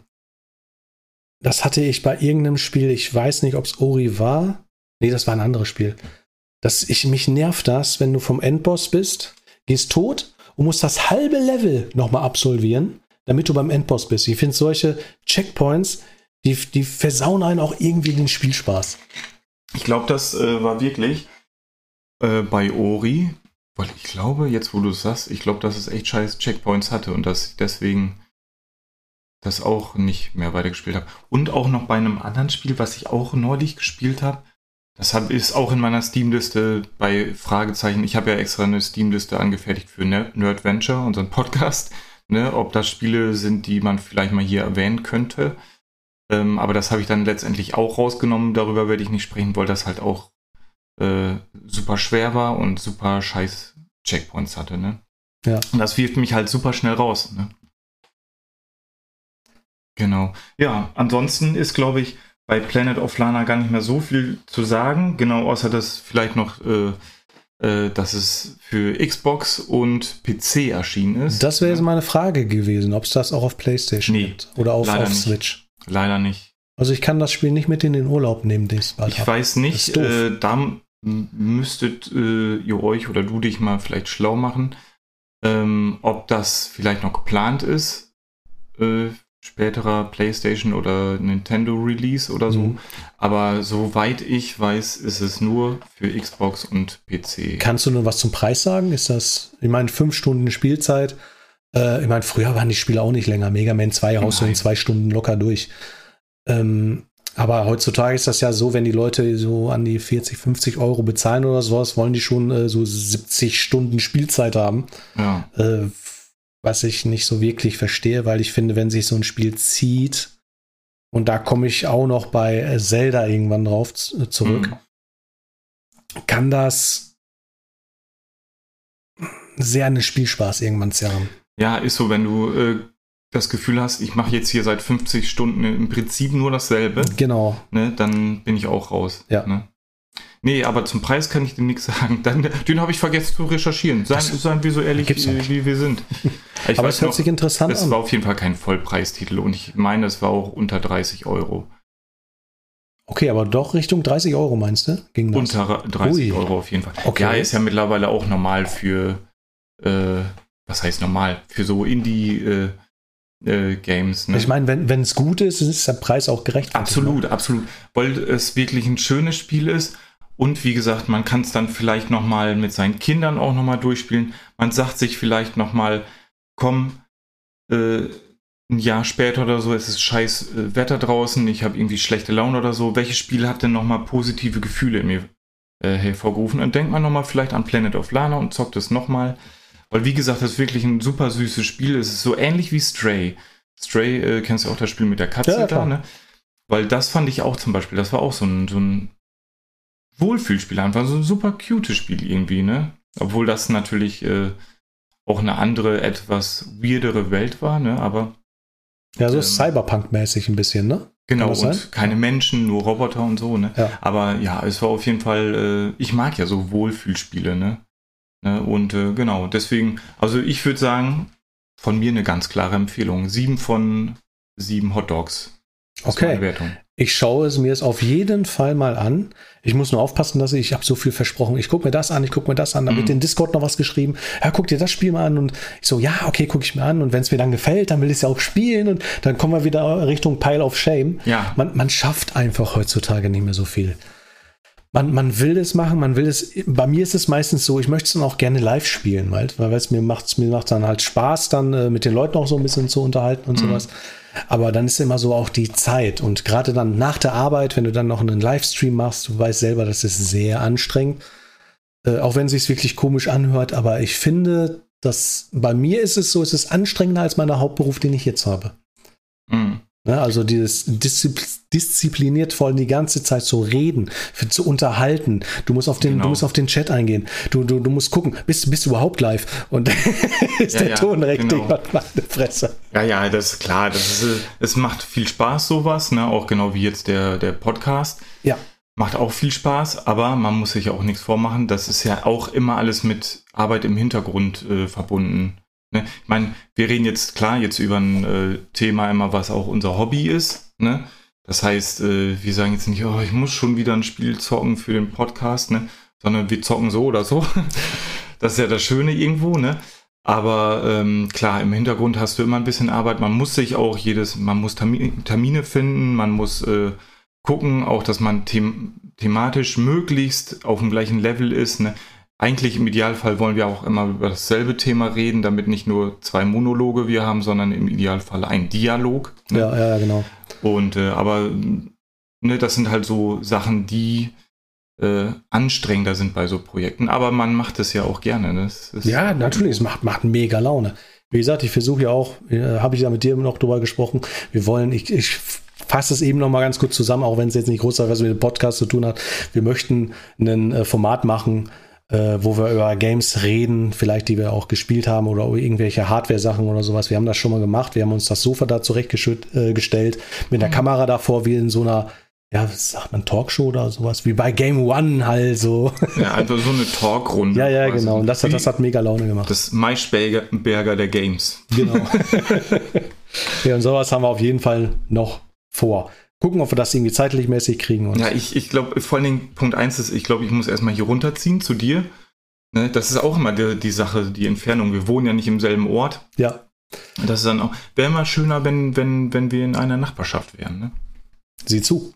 das hatte ich bei irgendeinem Spiel, ich weiß nicht, ob es Ori war. Nee, das war ein anderes Spiel. Das, ich, mich nervt das, wenn du vom Endboss bist, gehst tot und musst das halbe Level nochmal absolvieren, damit du beim Endboss bist. Ich finde solche Checkpoints, die, die versauen einen auch irgendwie den Spielspaß. Ich glaube, das äh, war wirklich äh, bei Ori, weil ich glaube, jetzt wo du es sagst, ich glaube, dass es echt scheiß Checkpoints hatte und dass ich deswegen das auch nicht mehr weitergespielt habe. Und auch noch bei einem anderen Spiel, was ich auch neulich gespielt habe, das hab, ist auch in meiner Steam-Liste bei Fragezeichen. Ich habe ja extra eine Steam-Liste angefertigt für Nerdventure, unseren Podcast, ne, ob das Spiele sind, die man vielleicht mal hier erwähnen könnte. Ähm, aber das habe ich dann letztendlich auch rausgenommen. Darüber werde ich nicht sprechen, weil das halt auch äh, super schwer war und super scheiß Checkpoints hatte. Ne? Ja. Und das wirft mich halt super schnell raus. Ne? Genau. Ja, ansonsten ist, glaube ich, bei Planet of Lana gar nicht mehr so viel zu sagen. Genau, außer dass vielleicht noch, äh, äh, dass es für Xbox und P C erschienen ist. Das wäre jetzt meine Frage gewesen, ob es das auch auf PlayStation Nee, gibt. Oder auf, auf Switch. Leider nicht. Also ich kann das Spiel nicht mit in den Urlaub nehmen, den ich bald Ich hab. weiß nicht, äh, da m- müsstet äh, ihr euch oder du dich mal vielleicht schlau machen, ähm, ob das vielleicht noch geplant ist, äh, späterer PlayStation oder Nintendo Release oder so. Mhm. Aber soweit ich weiß, ist es nur für Xbox und P C. Kannst du nur was zum Preis sagen? Ist das, ich meine, fünf Stunden Spielzeit? Äh, ich meine, früher waren die Spiele auch nicht länger. Mega Man zwei haust du in zwei Stunden locker durch. Ähm, aber heutzutage ist das ja so, wenn die Leute so an die vierzig, fünfzig Euro bezahlen oder sowas, wollen die schon äh, so siebzig Stunden Spielzeit haben. Ja. Äh, was ich nicht so wirklich verstehe, weil ich finde, wenn sich so ein Spiel zieht, und da komme ich auch noch bei Zelda irgendwann drauf z- zurück, mhm. kann das sehr einen Spielspaß irgendwann zerren. Ja, ist so, wenn du äh, das Gefühl hast, ich mache jetzt hier seit fünfzig Stunden im Prinzip nur dasselbe, genau, ne, dann bin ich auch raus. Ja. Ne? Nee, aber zum Preis kann ich dir nichts sagen. Dann, den habe ich vergessen zu recherchieren. Seien, seien wir so ehrlich, wie, wie wir sind. Ich aber es hört noch, sich interessant es an. Es war auf jeden Fall kein Vollpreistitel und ich meine, es war auch unter dreißig Euro. Okay, aber doch Richtung dreißig Euro meinst du? Ging das? Unter dreißig Ui. Euro auf jeden Fall. Okay. Ja, ist ja mittlerweile auch normal für, äh, was heißt normal? Für so Indie- äh, Äh, Games. Ne? Ich meine, wenn es gut ist, ist der Preis auch gerechtfertigt. Absolut, absolut. Weil es wirklich ein schönes Spiel ist und wie gesagt, man kann es dann vielleicht nochmal mit seinen Kindern auch nochmal durchspielen. Man sagt sich vielleicht nochmal, komm, äh, ein Jahr später oder so, es ist scheiß äh, Wetter draußen, ich habe irgendwie schlechte Laune oder so. Welches Spiel hat denn nochmal positive Gefühle in mir äh, hervorgerufen? Und denkt man nochmal vielleicht an Planet of Lana und zockt es nochmal. Weil, wie gesagt, das ist wirklich ein super süßes Spiel. Es ist so ähnlich wie Stray. Stray, äh, kennst du auch das Spiel mit der Katze ja, da, ne? Weil das fand ich auch zum Beispiel, das war auch so ein, so ein Wohlfühlspiel, einfach so ein super cutes Spiel irgendwie, ne? Obwohl das natürlich äh, auch eine andere, etwas weirdere Welt war, ne? Aber ja, so ähm, Cyberpunk-mäßig ein bisschen, ne? Genau, und sein? Keine Menschen, nur Roboter und so, ne? Ja. Aber ja, es war auf jeden Fall, äh, ich mag ja so Wohlfühlspiele, ne? Ne? Und äh, genau, deswegen, also ich würde sagen, von mir eine ganz klare Empfehlung. Sieben von sieben Hotdogs. Okay. Ich schaue es mir es auf jeden Fall mal an. Ich muss nur aufpassen, dass ich, ich habe so viel versprochen. Ich gucke mir das an, ich gucke mir das an. Da wird Mhm. in Discord noch was geschrieben. Ja, guck dir das Spiel mal an. Und ich so, ja, okay, gucke ich mir an. Und wenn es mir dann gefällt, dann will ich es ja auch spielen. Und dann kommen wir wieder Richtung Pile of Shame. Ja. Man, man schafft einfach heutzutage nicht mehr so viel. Man, man will es machen, man will es. Bei mir ist es meistens so, ich möchte es dann auch gerne live spielen, weil, weil es mir macht, mir macht dann halt Spaß, dann äh, mit den Leuten auch so ein bisschen zu unterhalten und Mhm. sowas. Aber dann ist immer so auch die Zeit. Und gerade dann nach der Arbeit, wenn du dann noch einen Livestream machst, du weißt selber, das ist sehr anstrengend. Äh, auch wenn es sich wirklich komisch anhört. Aber ich finde, dass bei mir ist es so, es ist anstrengender als mein Hauptberuf, den ich jetzt habe. Mhm. Ne, also dieses Diszipl- diszipliniert vor allem die ganze Zeit zu reden, für, zu unterhalten. Du musst auf den, Genau. du musst auf den Chat eingehen. Du, du, du musst gucken, bist, bist du überhaupt live? Und ist Ja, der ja, Ton richtig genau. was meine Fresse. Ja, ja, das ist klar. Das ist, äh, es macht viel Spaß, sowas, ne? Auch genau wie jetzt der, der Podcast. Ja. Macht auch viel Spaß, aber man muss sich auch nichts vormachen. Das ist ja auch immer alles mit Arbeit im Hintergrund äh, verbunden. Ne? Ich meine, wir reden jetzt klar jetzt über ein äh, Thema immer, was auch unser Hobby ist. Ne? Das heißt, äh, wir sagen jetzt nicht, oh, ich muss schon wieder ein Spiel zocken für den Podcast, ne? Sondern wir zocken so oder so. Das ist ja das Schöne irgendwo, ne? Aber ähm, klar, im Hintergrund hast du immer ein bisschen Arbeit. Man muss sich auch jedes, man muss Termi- Termine finden, man muss äh, gucken, auch dass man them- thematisch möglichst auf dem gleichen Level ist. Ne? Eigentlich im Idealfall wollen wir auch immer über dasselbe Thema reden, damit nicht nur zwei Monologe wir haben, sondern im Idealfall ein Dialog. Ne? Ja, ja, genau. Und äh, aber ne, das sind halt so Sachen, die äh, anstrengender sind bei so Projekten. Aber man macht es ja auch gerne. Ne? Das ist Ja, natürlich, es macht, macht mega Laune. Wie gesagt, ich versuche ja auch, äh, habe ich ja mit dir noch drüber gesprochen, wir wollen, ich, ich fasse es eben noch mal ganz kurz zusammen, auch wenn es jetzt nicht großartig was mit dem Podcast zu tun hat. Wir möchten ein äh, Format machen, äh, wo wir über Games reden, vielleicht die wir auch gespielt haben oder irgendwelche Hardware-Sachen oder sowas. Wir haben das schon mal gemacht, wir haben uns das Sofa da zurechtgestellt äh, mit der Kamera davor, wie in so einer, ja, was sagt man, Talkshow oder sowas, wie bei Game One halt so. Ja, einfach so eine Talkrunde. Ja, ja, quasi. genau. Und das hat, das hat mega Laune gemacht. Das Maischberger der Games. Genau. Ja, und sowas haben wir auf jeden Fall noch vor. Gucken, ob wir das irgendwie zeitlich mäßig kriegen. Und Ja, ich, ich glaube, vor allen Dingen Punkt eins ist, ich glaube, ich muss erstmal hier runterziehen zu dir. Ne, das ist auch immer die, die Sache, die Entfernung. Wir wohnen ja nicht im selben Ort. ja, Das ist dann auch, wäre immer schöner, wenn, wenn, wenn wir in einer Nachbarschaft wären. Ne? sieh zu.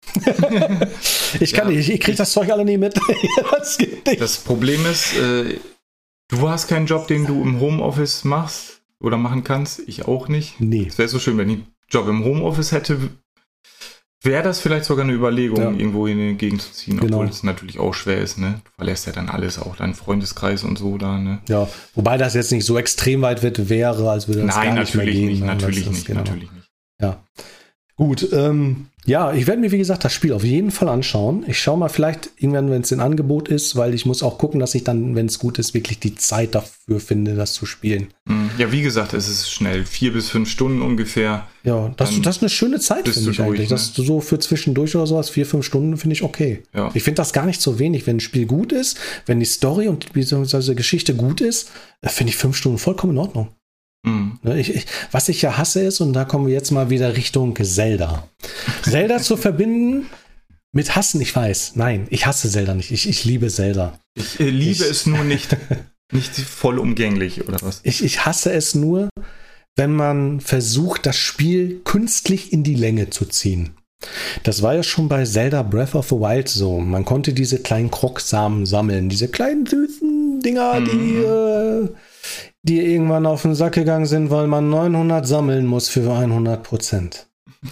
ich kann Ja. nicht, ich, ich krieg das Zeug alle nie mit. Das geht nicht. Das Problem ist, äh, du hast keinen Job, den du im Homeoffice machst oder machen kannst. Ich auch nicht. Nee. Es wäre so schön, wenn ich einen Job im Homeoffice hätte, wäre das vielleicht sogar eine Überlegung, Ja. irgendwo in die Gegend zu ziehen, Genau. obwohl es natürlich auch schwer ist. Ne? Du verlässt ja dann alles, auch deinen Freundeskreis und so da. Ne? Ja, wobei das jetzt nicht so extrem weit weg wäre, als würde das Nein, gar nicht mehr natürlich gehen. nicht, ne? natürlich Das ist nicht, genau. natürlich nicht. Ja. Gut, ähm, ja, ich werde mir, wie gesagt, das Spiel auf jeden Fall anschauen. Ich schaue mal vielleicht irgendwann, wenn es in Angebot ist, weil ich muss auch gucken, dass ich dann, wenn es gut ist, wirklich die Zeit dafür finde, das zu spielen. Ja, wie gesagt, es ist schnell. Vier bis fünf Stunden ungefähr. Ja, das, Dann das ist eine schöne Zeit, bist finde du ich durch, eigentlich. ne? Das so für zwischendurch oder sowas, vier, fünf Stunden finde ich okay. Ja. Ich finde das gar nicht so wenig. Wenn ein Spiel gut ist, wenn die Story und beziehungsweise Geschichte gut ist, äh, finde ich fünf Stunden vollkommen in Ordnung. Mhm. Ne, Ich, ich, was ich ja hasse ist, und da kommen wir jetzt mal wieder Richtung Zelda. Zelda zu verbinden mit Hassen, ich weiß. Nein, ich hasse Zelda nicht. Ich, ich liebe Zelda. Ich äh, liebe Ich- es nur nicht, nicht vollumgänglich, oder was? Ich, ich hasse es nur, wenn man versucht, das Spiel künstlich in die Länge zu ziehen. Das war ja schon bei Zelda Breath of the Wild so. Man konnte diese kleinen Krogsamen sammeln, diese kleinen süßen Dinger, die, Mhm. äh, die irgendwann auf den Sack gegangen sind, weil man neunhundert sammeln muss für hundert Prozent.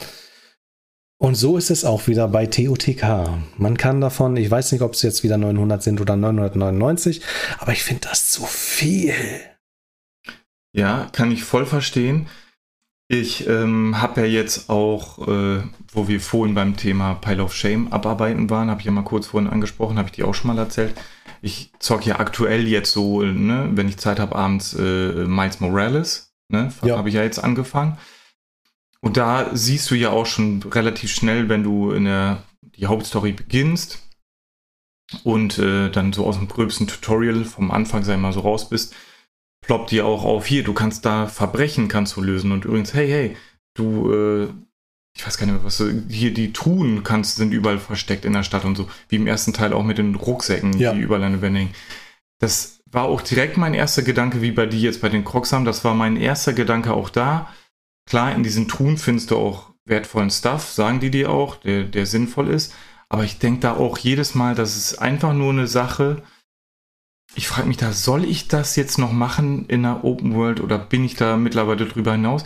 Und so ist es auch wieder bei T O T K. Man kann davon, ich weiß nicht, ob es jetzt wieder neunhundert sind oder neunhundertneunundneunzig, aber ich finde das zu viel. Ja, kann ich voll verstehen. Ich ähm, habe ja jetzt auch, äh, wo wir vorhin beim Thema Pile of Shame abarbeiten waren, habe ich ja mal kurz vorhin angesprochen, habe ich dir auch schon mal erzählt. Ich zocke ja aktuell jetzt so, ne, wenn ich Zeit habe, abends äh, Miles Morales, ne, Ja. habe ich ja jetzt angefangen. Und da siehst du ja auch schon relativ schnell, wenn du in der die Hauptstory beginnst und äh, dann so aus dem gröbsten Tutorial vom Anfang, sag ich mal, so raus bist, ploppt dir auch auf, hier, du kannst da Verbrechen kannst du lösen. Und übrigens, hey, hey, du, äh, ich weiß gar nicht mehr, was du, hier die Truhen kannst, sind überall versteckt in der Stadt und so, wie im ersten Teil auch mit den Rucksäcken, Ja. die überall an der Wände hängen. Das war auch direkt mein erster Gedanke, wie bei dir jetzt bei den Crocs haben, das war mein erster Gedanke auch da. Klar, in diesen Truhen findest du auch wertvollen Stuff, sagen die dir auch, der, der sinnvoll ist, aber ich denke da auch jedes Mal, das ist einfach nur eine Sache. Ich frage mich da, soll ich das jetzt noch machen in einer Open World oder bin ich da mittlerweile drüber hinaus?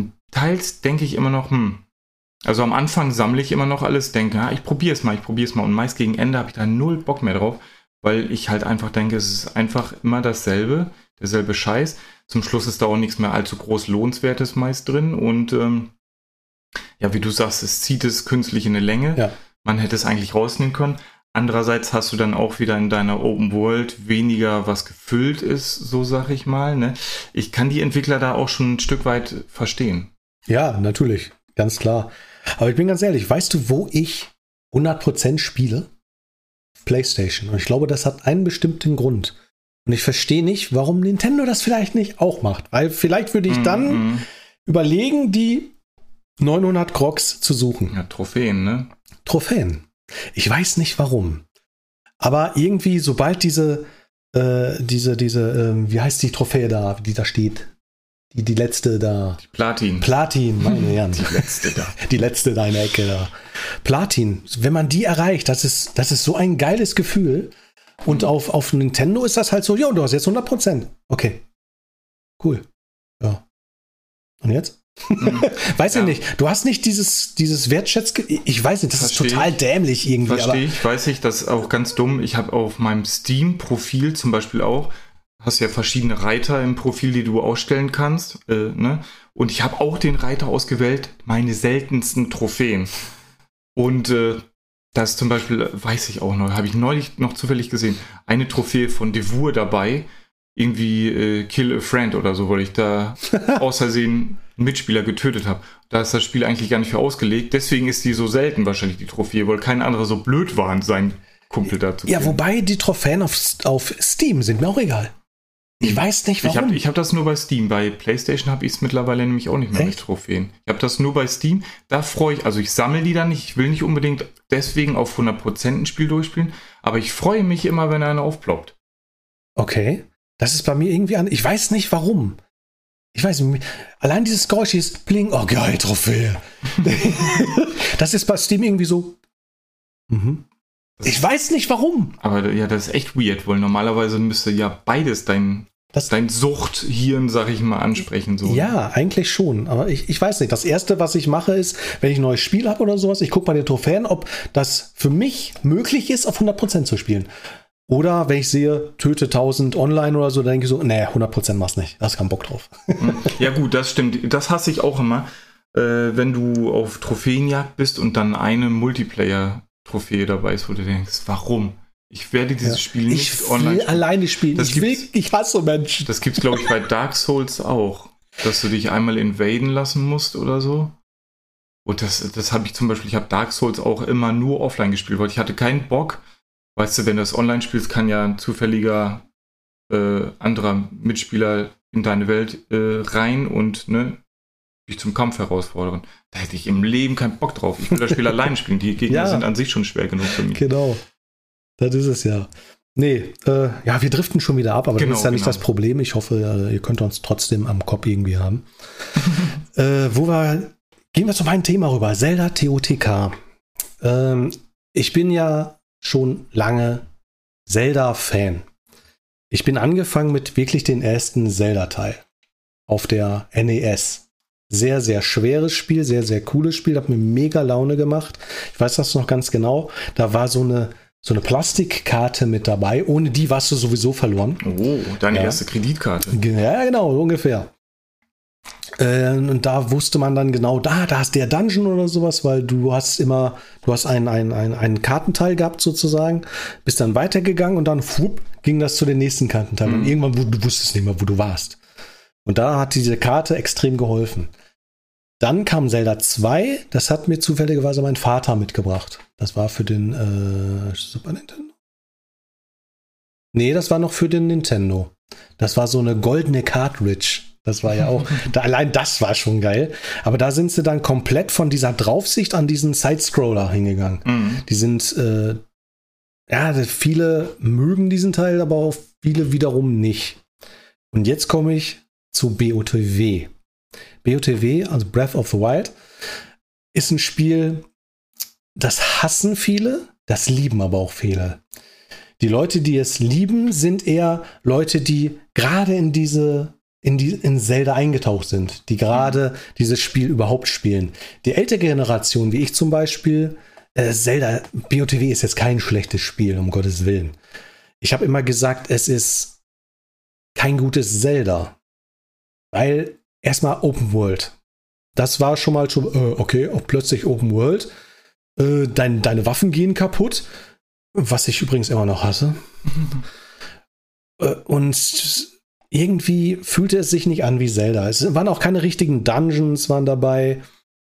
Teils denke ich immer noch, hm, also am Anfang sammle ich immer noch alles, denke, ja, ich probiere es mal, ich probiere es mal und meist gegen Ende habe ich da null Bock mehr drauf, weil ich halt einfach denke, es ist einfach immer dasselbe, derselbe Scheiß. Zum Schluss ist da auch nichts mehr allzu groß Lohnenswertes meist drin und ähm, ja, wie du sagst, es zieht es künstlich in eine Länge. Ja. Man hätte es eigentlich rausnehmen können. Andererseits hast du dann auch wieder in deiner Open World weniger, was gefüllt ist, so sag ich mal. Ne? Ich kann die Entwickler da auch schon ein Stück weit verstehen. Ja, natürlich, ganz klar. Aber ich bin ganz ehrlich, weißt du, wo ich hundert Prozent spiele? PlayStation. Und ich glaube, das hat einen bestimmten Grund. Und ich verstehe nicht, warum Nintendo das vielleicht nicht auch macht. Weil vielleicht würde ich Mm, dann mm. überlegen, die neunhundert Crocs zu suchen. Ja, Trophäen, ne? Trophäen. Ich weiß nicht warum. Aber irgendwie, sobald diese, äh, diese, diese, ähm, wie heißt die Trophäe da, die da steht? Die, die letzte da. Platin. Platin, meine Herren. Die letzte da. Die letzte da in der Ecke da. Platin, wenn man die erreicht, das ist, das ist so ein geiles Gefühl. Und auf, auf Nintendo ist das halt so, jo, du hast jetzt hundert Prozent. Okay. Cool. Ja. Und jetzt? Mhm. Weiß Ja. ich nicht. Du hast nicht dieses, dieses Wertschätz... Ich weiß nicht, das Versteh ist total ich. dämlich irgendwie. Verstehe ich, weiß ich, das ist auch ganz dumm. Ich habe auf meinem Steam-Profil zum Beispiel auch, hast ja verschiedene Reiter im Profil, die du ausstellen kannst, äh, ne? Und ich habe auch den Reiter ausgewählt, meine seltensten Trophäen. Und äh, da ist zum Beispiel, weiß ich auch noch, habe ich neulich noch zufällig gesehen, eine Trophäe von Devur dabei, irgendwie äh, Kill a Friend oder so, weil ich da aus Versehen einen Mitspieler getötet habe. Da ist das Spiel eigentlich gar nicht für ausgelegt. Deswegen ist die so selten wahrscheinlich, die Trophäe, weil kein anderer so blöd war, seinen Kumpel da zu Ja, killen. wobei die Trophäen auf, auf Steam sind mir auch egal. Ich weiß nicht, Ich warum. habe ich hab das nur bei Steam. Bei PlayStation habe ich es mittlerweile nämlich auch nicht mehr mit Echt? Trophäen. Ich habe das nur bei Steam. Da freue ich, also ich sammle die dann nicht. Ich will nicht unbedingt deswegen auf hundert Prozent ein Spiel durchspielen. Aber ich freue mich immer, wenn einer aufploppt. Okay. Das ist bei mir irgendwie an. Ich weiß nicht warum. Ich weiß nicht. Allein dieses Geräusch ist Bling. Oh, geil, Trophäe. Das ist bei Steam irgendwie so. Mhm. Ich weiß nicht warum. Aber ja, das ist echt weird, weil normalerweise müsste ja beides dein, Das, dein Suchthirn, sag ich mal, ansprechen. So. Ja, eigentlich schon. Aber ich, ich weiß nicht. Das Erste, was ich mache, ist, wenn ich ein neues Spiel habe oder sowas, ich gucke bei den Trophäen, ob das für mich möglich ist, auf hundert Prozent zu spielen. Oder wenn ich sehe, töte tausend online oder so, dann denke ich so, nee, hundert Prozent mach's nicht. Da hast keinen Bock drauf. Ja gut, das stimmt. Das hasse ich auch immer, äh, wenn du auf Trophäenjagd bist und dann eine Multiplayer-Trophäe dabei ist, wo du denkst, warum? Ich werde dieses Ja. Spiel nicht Ich will online spielen. alleine spielen. Das ich will, gibt's- ich hasse Menschen. Das gibt's, glaube ich, bei Dark Souls auch. Dass du dich einmal invaden lassen musst oder so. Und das, das habe ich zum Beispiel, ich habe Dark Souls auch immer nur offline gespielt, weil ich hatte keinen Bock. Weißt du, wenn du das online spielst, kann ja ein zufälliger äh, anderer Mitspieler in deine Welt äh, rein und ne, dich zum Kampf herausfordern. Da hätte ich im Leben keinen Bock drauf. Ich will das Spiel allein spielen. Die Gegner Ja. sind an sich schon schwer genug für mich. Genau. Das ist es ja. Nee, äh, ja, wir driften schon wieder ab, aber Genau, das ist ja nicht genau. das Problem. Ich hoffe, äh, ihr könnt uns trotzdem am Kopf irgendwie haben. äh, wo wir, gehen wir zu meinem Thema rüber. Zelda T O T K. Ähm, ich bin ja schon lange Zelda-Fan. Ich bin angefangen mit wirklich den ersten Zelda-Teil auf der N E S. Sehr, sehr schweres Spiel, sehr, sehr cooles Spiel, hat mir mega Laune gemacht. Ich weiß das noch ganz genau. Da war so eine, so eine Plastikkarte mit dabei. Ohne die warst du sowieso verloren. Oh, deine Ja. erste Kreditkarte. Ja, genau, ungefähr. Äh, und da wusste man dann genau, da, da ist der Dungeon oder sowas, weil du hast immer, du hast einen, einen, einen, einen Kartenteil gehabt sozusagen, bist dann weitergegangen und dann fupp, ging das zu den nächsten Kartenteil. Mhm. Und irgendwann, wo, du wusstest nicht mehr, wo du warst. Und da hat diese Karte extrem geholfen. Dann kam Zelda zwei, das hat mir zufälligerweise mein Vater mitgebracht. Das war für den äh, Super Nintendo. Nee, das war noch für den Nintendo. Das war so eine goldene Cartridge. Das war ja auch, da, allein das war schon geil. Aber da sind sie dann komplett von dieser Draufsicht an diesen Side-Scroller hingegangen. Mhm. Die sind, äh, ja, viele mögen diesen Teil, aber auch viele wiederum nicht. Und jetzt komme ich zu B O T W. B O T W, also Breath of the Wild, ist ein Spiel, das hassen viele, das lieben aber auch viele. Die Leute, die es lieben, sind eher Leute, die gerade in diese, in die, in Zelda eingetaucht sind, die gerade mhm. dieses Spiel überhaupt spielen. Die ältere Generation, wie ich zum Beispiel, äh, Zelda, B O T W ist jetzt kein schlechtes Spiel, um Gottes Willen. Ich habe immer gesagt, es ist kein gutes Zelda. Weil erstmal Open World. Das war schon mal schon, äh, okay, auch plötzlich Open World. Äh, dein, deine Waffen gehen kaputt. Was ich übrigens immer noch hasse. äh, und irgendwie fühlte es sich nicht an wie Zelda. Es waren auch keine richtigen Dungeons waren dabei.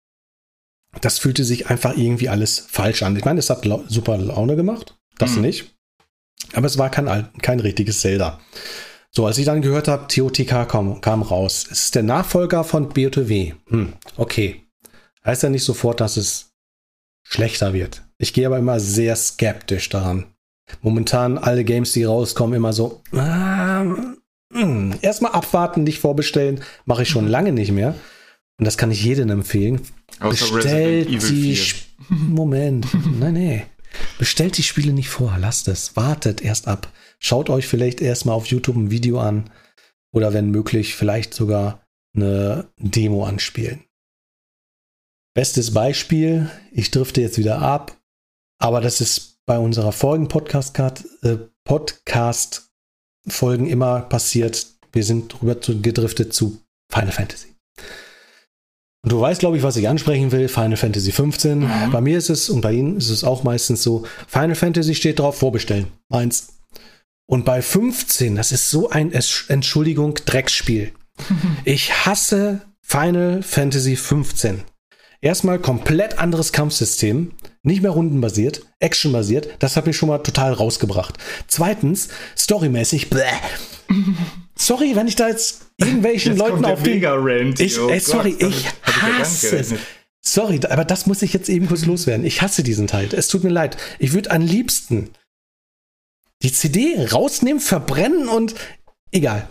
Das fühlte sich einfach irgendwie alles falsch an. Ich meine, es hat lau- super Laune gemacht. Das mhm. nicht. Aber es war kein, kein richtiges Zelda. So, als ich dann gehört habe, T O T K kam, kam raus. Es ist der Nachfolger von B O T W. Hm, okay. Heißt ja nicht sofort, dass es schlechter wird. Ich gehe aber immer sehr skeptisch daran. Momentan alle Games, die rauskommen, immer so, ah, hm, erstmal abwarten, nicht vorbestellen. Mache ich schon lange nicht mehr. Und das kann ich jedem empfehlen. Außer Bestellt die Sp- Moment. Nein, nee. Bestellt die Spiele nicht vor. Lasst es. Wartet erst ab. Schaut euch vielleicht erstmal auf YouTube ein Video an oder wenn möglich vielleicht sogar eine Demo anspielen. Bestes Beispiel, ich drifte jetzt wieder ab, aber das ist bei unserer vorigen Podcast-Folgen äh, Podcast immer passiert. Wir sind rüber zu, gedriftet zu Final Fantasy. Und du weißt, glaube ich, was ich ansprechen will. Final Fantasy fünfzehn. Mhm. Bei mir ist es und bei Ihnen ist es auch meistens so, Final Fantasy steht drauf, vorbestellen. Eins. Und bei fünfzehn, das ist so ein, Entschuldigung, Drecksspiel. Ich hasse Final Fantasy fünfzehn. Erstmal komplett anderes Kampfsystem, nicht mehr rundenbasiert, actionbasiert. Das hat mich schon mal total rausgebracht. Zweitens, storymäßig, bläh. Sorry, wenn ich da jetzt irgendwelchen jetzt Leuten auf den... Rant, ich, oh ey, sorry, Gott, ich hasse es. Sorry, aber das muss ich jetzt eben kurz loswerden. Ich hasse diesen Teil. Es tut mir leid. Ich würde am liebsten die C D rausnehmen, verbrennen und egal.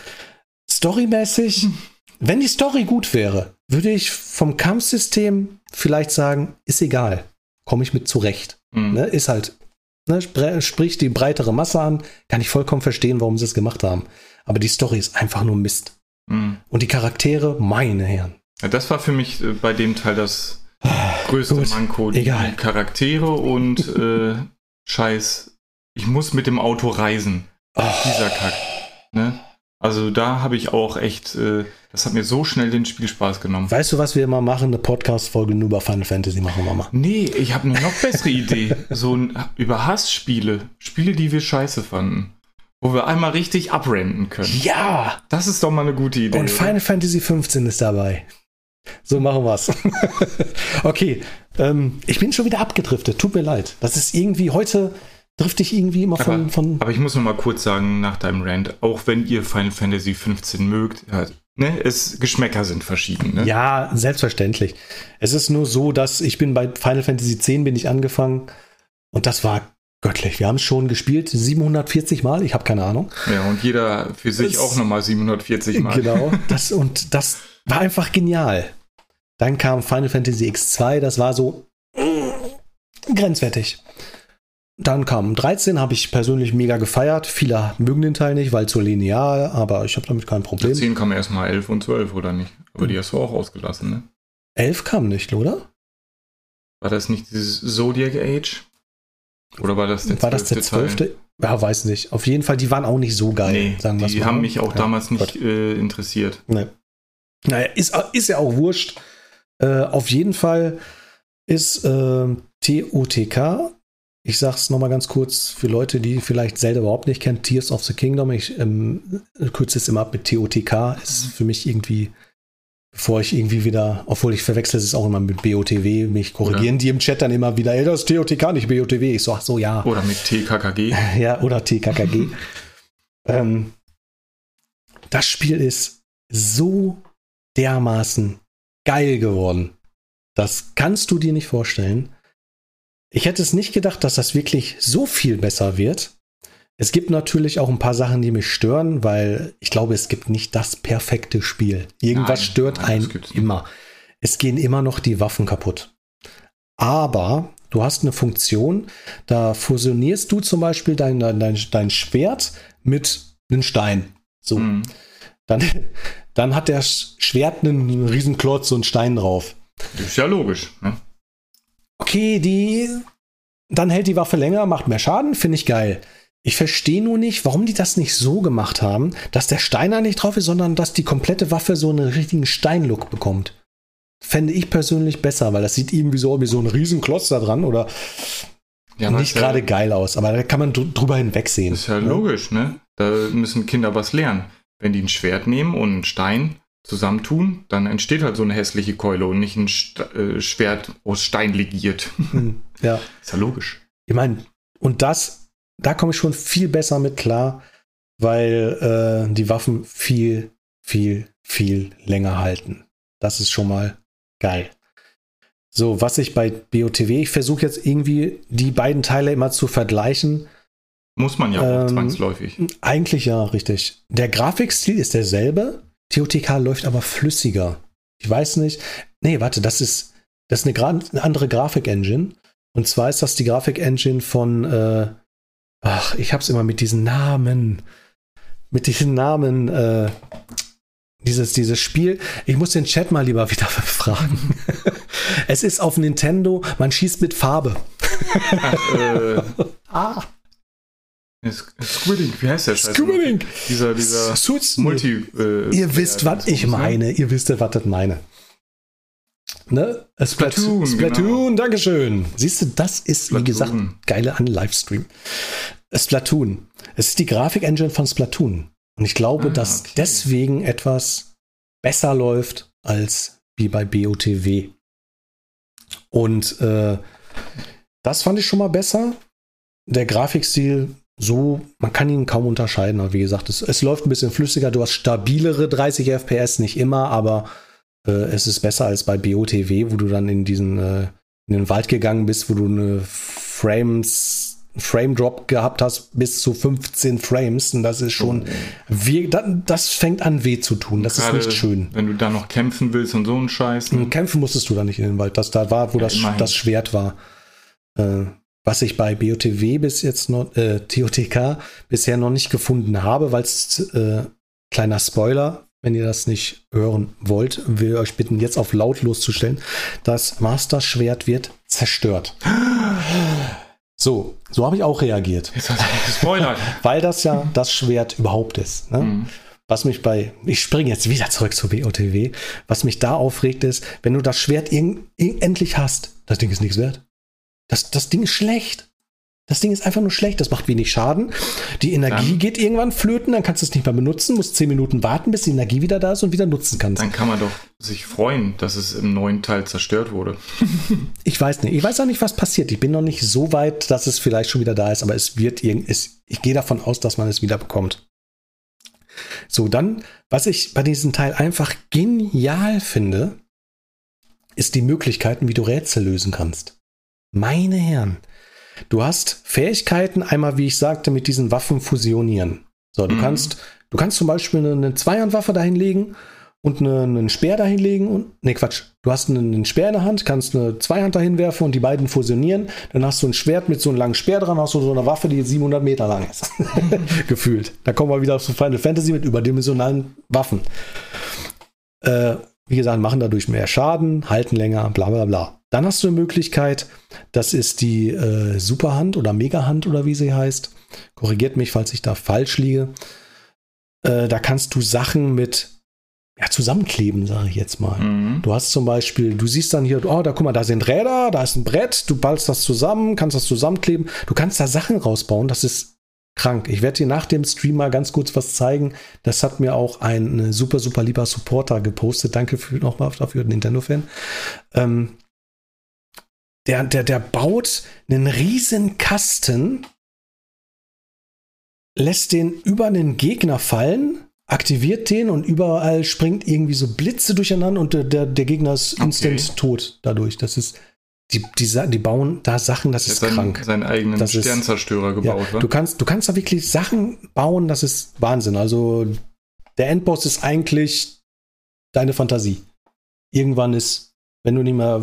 Storymäßig, wenn die Story gut wäre, würde ich vom Kampfsystem vielleicht sagen, ist egal. Komme ich mit zurecht. Mhm. Ne, ist halt, ne, spricht die breitere Masse an, kann ich vollkommen verstehen, warum sie es gemacht haben. Aber die Story ist einfach nur Mist. Mhm. Und die Charaktere, meine Herren. Ja, das war für mich äh, bei dem Teil das größte Gut, Manko. Die egal. Charaktere und äh, Scheiß, ich muss mit dem Auto reisen. Oh. Dieser Kack. Ne? Also da habe ich auch echt, äh, das hat mir so schnell den Spielspaß genommen. Weißt du, was wir immer machen? Eine Podcast-Folge nur über Final Fantasy machen wir mal. Nee, ich habe eine noch bessere Idee. So ein, über Hassspiele. Spiele, die wir scheiße fanden. Wo wir einmal richtig abrenten können. Ja! Das ist doch mal eine gute Idee. Und Final oder? Fantasy fünfzehn ist dabei. So machen wir's. Okay, ähm, ich bin schon wieder abgedriftet. Tut mir leid. Das ist irgendwie heute... Trifft dich irgendwie immer von, aber, von... Aber ich muss noch mal kurz sagen, nach deinem Rant, auch wenn ihr Final Fantasy fünfzehn mögt, ja, ne, es, Geschmäcker sind verschieden. Ne? Ja, selbstverständlich. Es ist nur so, dass ich bin bei Final Fantasy zehn bin ich angefangen und das war göttlich. Wir haben es schon gespielt, siebenhundertvierzig Mal, ich habe keine Ahnung. Ja, und jeder für sich das, auch nochmal siebenhundertvierzig Mal. Genau, das, und das war einfach genial. Dann kam Final Fantasy X zwei, das war so mm, grenzwertig. Dann kam dreizehn, habe ich persönlich mega gefeiert. Viele mögen den Teil nicht, weil zu linear, aber ich habe damit kein Problem. zehn kam erstmal elf und zwölf, oder nicht? Aber die hast du auch ausgelassen, ne? elf kam nicht, oder? War das nicht dieses Zodiac Age? Oder war das der zwölfte War das der zwölfte? Ja, weiß nicht. Auf jeden Fall, die waren auch nicht so geil. Nee, sagen die mal. Haben mich auch ja, damals nicht äh, interessiert. Nee. Naja, ist, ist ja auch wurscht. Äh, auf jeden Fall ist äh, T O T K... Ich sag's nochmal ganz kurz für Leute, die vielleicht Zelda überhaupt nicht kennen. Tears of the Kingdom. Ich ähm, kürze es immer ab mit T O T K. Ist für mich irgendwie, bevor ich irgendwie wieder, obwohl ich verwechsel es auch immer mit B O T W, mich korrigieren oder die im Chat dann immer wieder, ey, das ist T O T K, nicht B O T W. Ich so, ach so, ja. Oder mit T K K G. Ja, oder T K K G. ähm, das Spiel ist so dermaßen geil geworden. Das kannst du dir nicht vorstellen. Ich hätte es nicht gedacht, dass das wirklich so viel besser wird. Es gibt natürlich auch ein paar Sachen, die mich stören, weil ich glaube, es gibt nicht das perfekte Spiel. Irgendwas nein, stört nein, einen immer. Es gehen immer noch die Waffen kaputt. Aber du hast eine Funktion, da fusionierst du zum Beispiel dein, dein, dein Schwert mit einem Stein. So. Mhm. Dann, dann hat der Schwert einen riesen Klotz und Stein drauf. Das ist ja logisch. Ne? Okay, die, dann hält die Waffe länger, macht mehr Schaden, finde ich geil. Ich verstehe nur nicht, warum die das nicht so gemacht haben, dass der Stein da nicht drauf ist, sondern dass die komplette Waffe so einen richtigen Steinlook bekommt. Fände ich persönlich besser, weil das sieht irgendwie so wie so ein riesen Klotz da dran oder ja, nicht gerade ja, geil aus. Aber da kann man dr- drüber hinwegsehen. Das ist ja, ja logisch, ne? Da müssen Kinder was lernen. Wenn die ein Schwert nehmen und einen Stein zusammentun, dann entsteht halt so eine hässliche Keule und nicht ein St- äh, Schwert aus Stein legiert. Hm, ja. Ist ja logisch. Ich meine, und das, da komme ich schon viel besser mit klar, weil äh, die Waffen viel, viel, viel länger halten. Das ist schon mal geil. So, was ich bei B O T W, ich versuche jetzt irgendwie die beiden Teile immer zu vergleichen. Muss man ja auch ähm, zwangsläufig. Eigentlich ja, richtig. Der Grafikstil ist derselbe, T O T K läuft aber flüssiger. Ich weiß nicht. Nee, warte, das ist, das ist eine, Gra- eine andere Grafik-Engine. Und zwar ist das die Grafik-Engine von, äh, ach, ich hab's immer mit diesen Namen. Mit diesen Namen, äh, dieses, dieses Spiel. Ich muss den Chat mal lieber wieder fragen. Es ist auf Nintendo, man schießt mit Farbe. Ach, äh. ah. Squidding, wie heißt der Scheiß? Squidding! Dieser, dieser Suits Multi... Äh, ihr wisst, was ich meine. Ihr wisst, was ich meine. Ne? Splatoon, Splatoon, genau. Dankeschön. Siehst du, das ist, Splatoon. Wie gesagt, geile an Livestream. Splatoon. Es ist die Grafik-Engine von Splatoon. Und ich glaube, ah, dass okay. deswegen etwas besser läuft als wie bei B O T W. Und äh, das fand ich schon mal besser. Der Grafikstil so, man kann ihn kaum unterscheiden, aber wie gesagt, es, es läuft ein bisschen flüssiger, du hast stabilere dreißig F P S, nicht immer, aber äh, es ist besser als bei B O T W, wo du dann in diesen äh, in den Wald gegangen bist, wo du eine Frames, Frame-Drop gehabt hast, bis zu fünfzehn Frames, und das ist schon, weh, das, das fängt an weh zu tun, das Gerade, ist nicht schön. Wenn du da noch kämpfen willst und so einen Scheiß. Ne? Kämpfen musstest du da nicht in den Wald, das da war, wo ja, das, das Schwert war. Äh, Was ich bei B O T W bis jetzt noch, äh, T O T K bisher noch nicht gefunden habe, weil es, äh, kleiner Spoiler, wenn ihr das nicht hören wollt, will ich euch bitten, jetzt auf laut loszustellen. Das Master-Schwert wird zerstört. So, so habe ich auch reagiert. Jetzt hast du gespoilert. Weil das ja das Schwert überhaupt ist. Ne? Mhm. Was mich bei, ich springe jetzt wieder zurück zu B O T W, was mich da aufregt ist, wenn du das Schwert in, in, endlich hast, das Ding ist nichts wert. Das, das Ding ist schlecht. Das Ding ist einfach nur schlecht. Das macht wenig Schaden. Die Energie dann, geht irgendwann flöten, dann kannst du es nicht mehr benutzen, musst zehn Minuten warten, bis die Energie wieder da ist und wieder nutzen kannst. Dann kann man doch sich freuen, dass es im neuen Teil zerstört wurde. Ich weiß nicht. Ich weiß auch nicht, was passiert. Ich bin noch nicht so weit, dass es vielleicht schon wieder da ist, aber es wird irgend, es, ich gehe davon aus, dass man es wieder bekommt. So, dann, was ich bei diesem Teil einfach genial finde, ist die Möglichkeiten, wie du Rätsel lösen kannst. Meine Herren, du hast Fähigkeiten, einmal, wie ich sagte, mit diesen Waffen fusionieren. So, du mhm. kannst, du kannst zum Beispiel eine, eine Zweihandwaffe dahinlegen und eine, einen Speer dahinlegen und, ne Quatsch, du hast einen, einen Speer in der Hand, kannst eine Zweihand dahin werfen und die beiden fusionieren, dann hast du ein Schwert mit so einem langen Speer dran, hast du so eine Waffe, die siebenhundert Meter lang ist. Gefühlt. Da kommen wir wieder zu Final Fantasy mit überdimensionalen Waffen. Äh, wie gesagt, machen dadurch mehr Schaden, halten länger, bla bla bla. Dann hast du eine Möglichkeit, das ist die äh, Superhand oder Megahand oder wie sie heißt. Korrigiert mich, falls ich da falsch liege. Äh, da kannst du Sachen mit ja, zusammenkleben, sage ich jetzt mal. Mhm. Du hast zum Beispiel, du siehst dann hier, oh, da guck mal, da sind Räder, da ist ein Brett, du ballst das zusammen, kannst das zusammenkleben. Du kannst da Sachen rausbauen, das ist krank. Ich werde dir nach dem Stream mal ganz kurz was zeigen. Das hat mir auch ein super, super lieber Supporter gepostet. Danke für, nochmal dafür, Nintendo-Fan. Ähm, Der, der, der baut einen riesen Kasten, lässt den über einen Gegner fallen aktiviert den und überall springt irgendwie so Blitze durcheinander und der, der, der Gegner ist instant Okay. tot dadurch. Das ist, die, die, Sa- die bauen da Sachen, das Er ist hat seinen, krank. seinen eigenen Das ist- Sternzerstörer Ja, gebaut, wa? du kannst, du kannst da wirklich Sachen bauen, das ist Wahnsinn. Also der Endboss ist eigentlich deine Fantasie. Irgendwann ist, wenn du nicht mehr,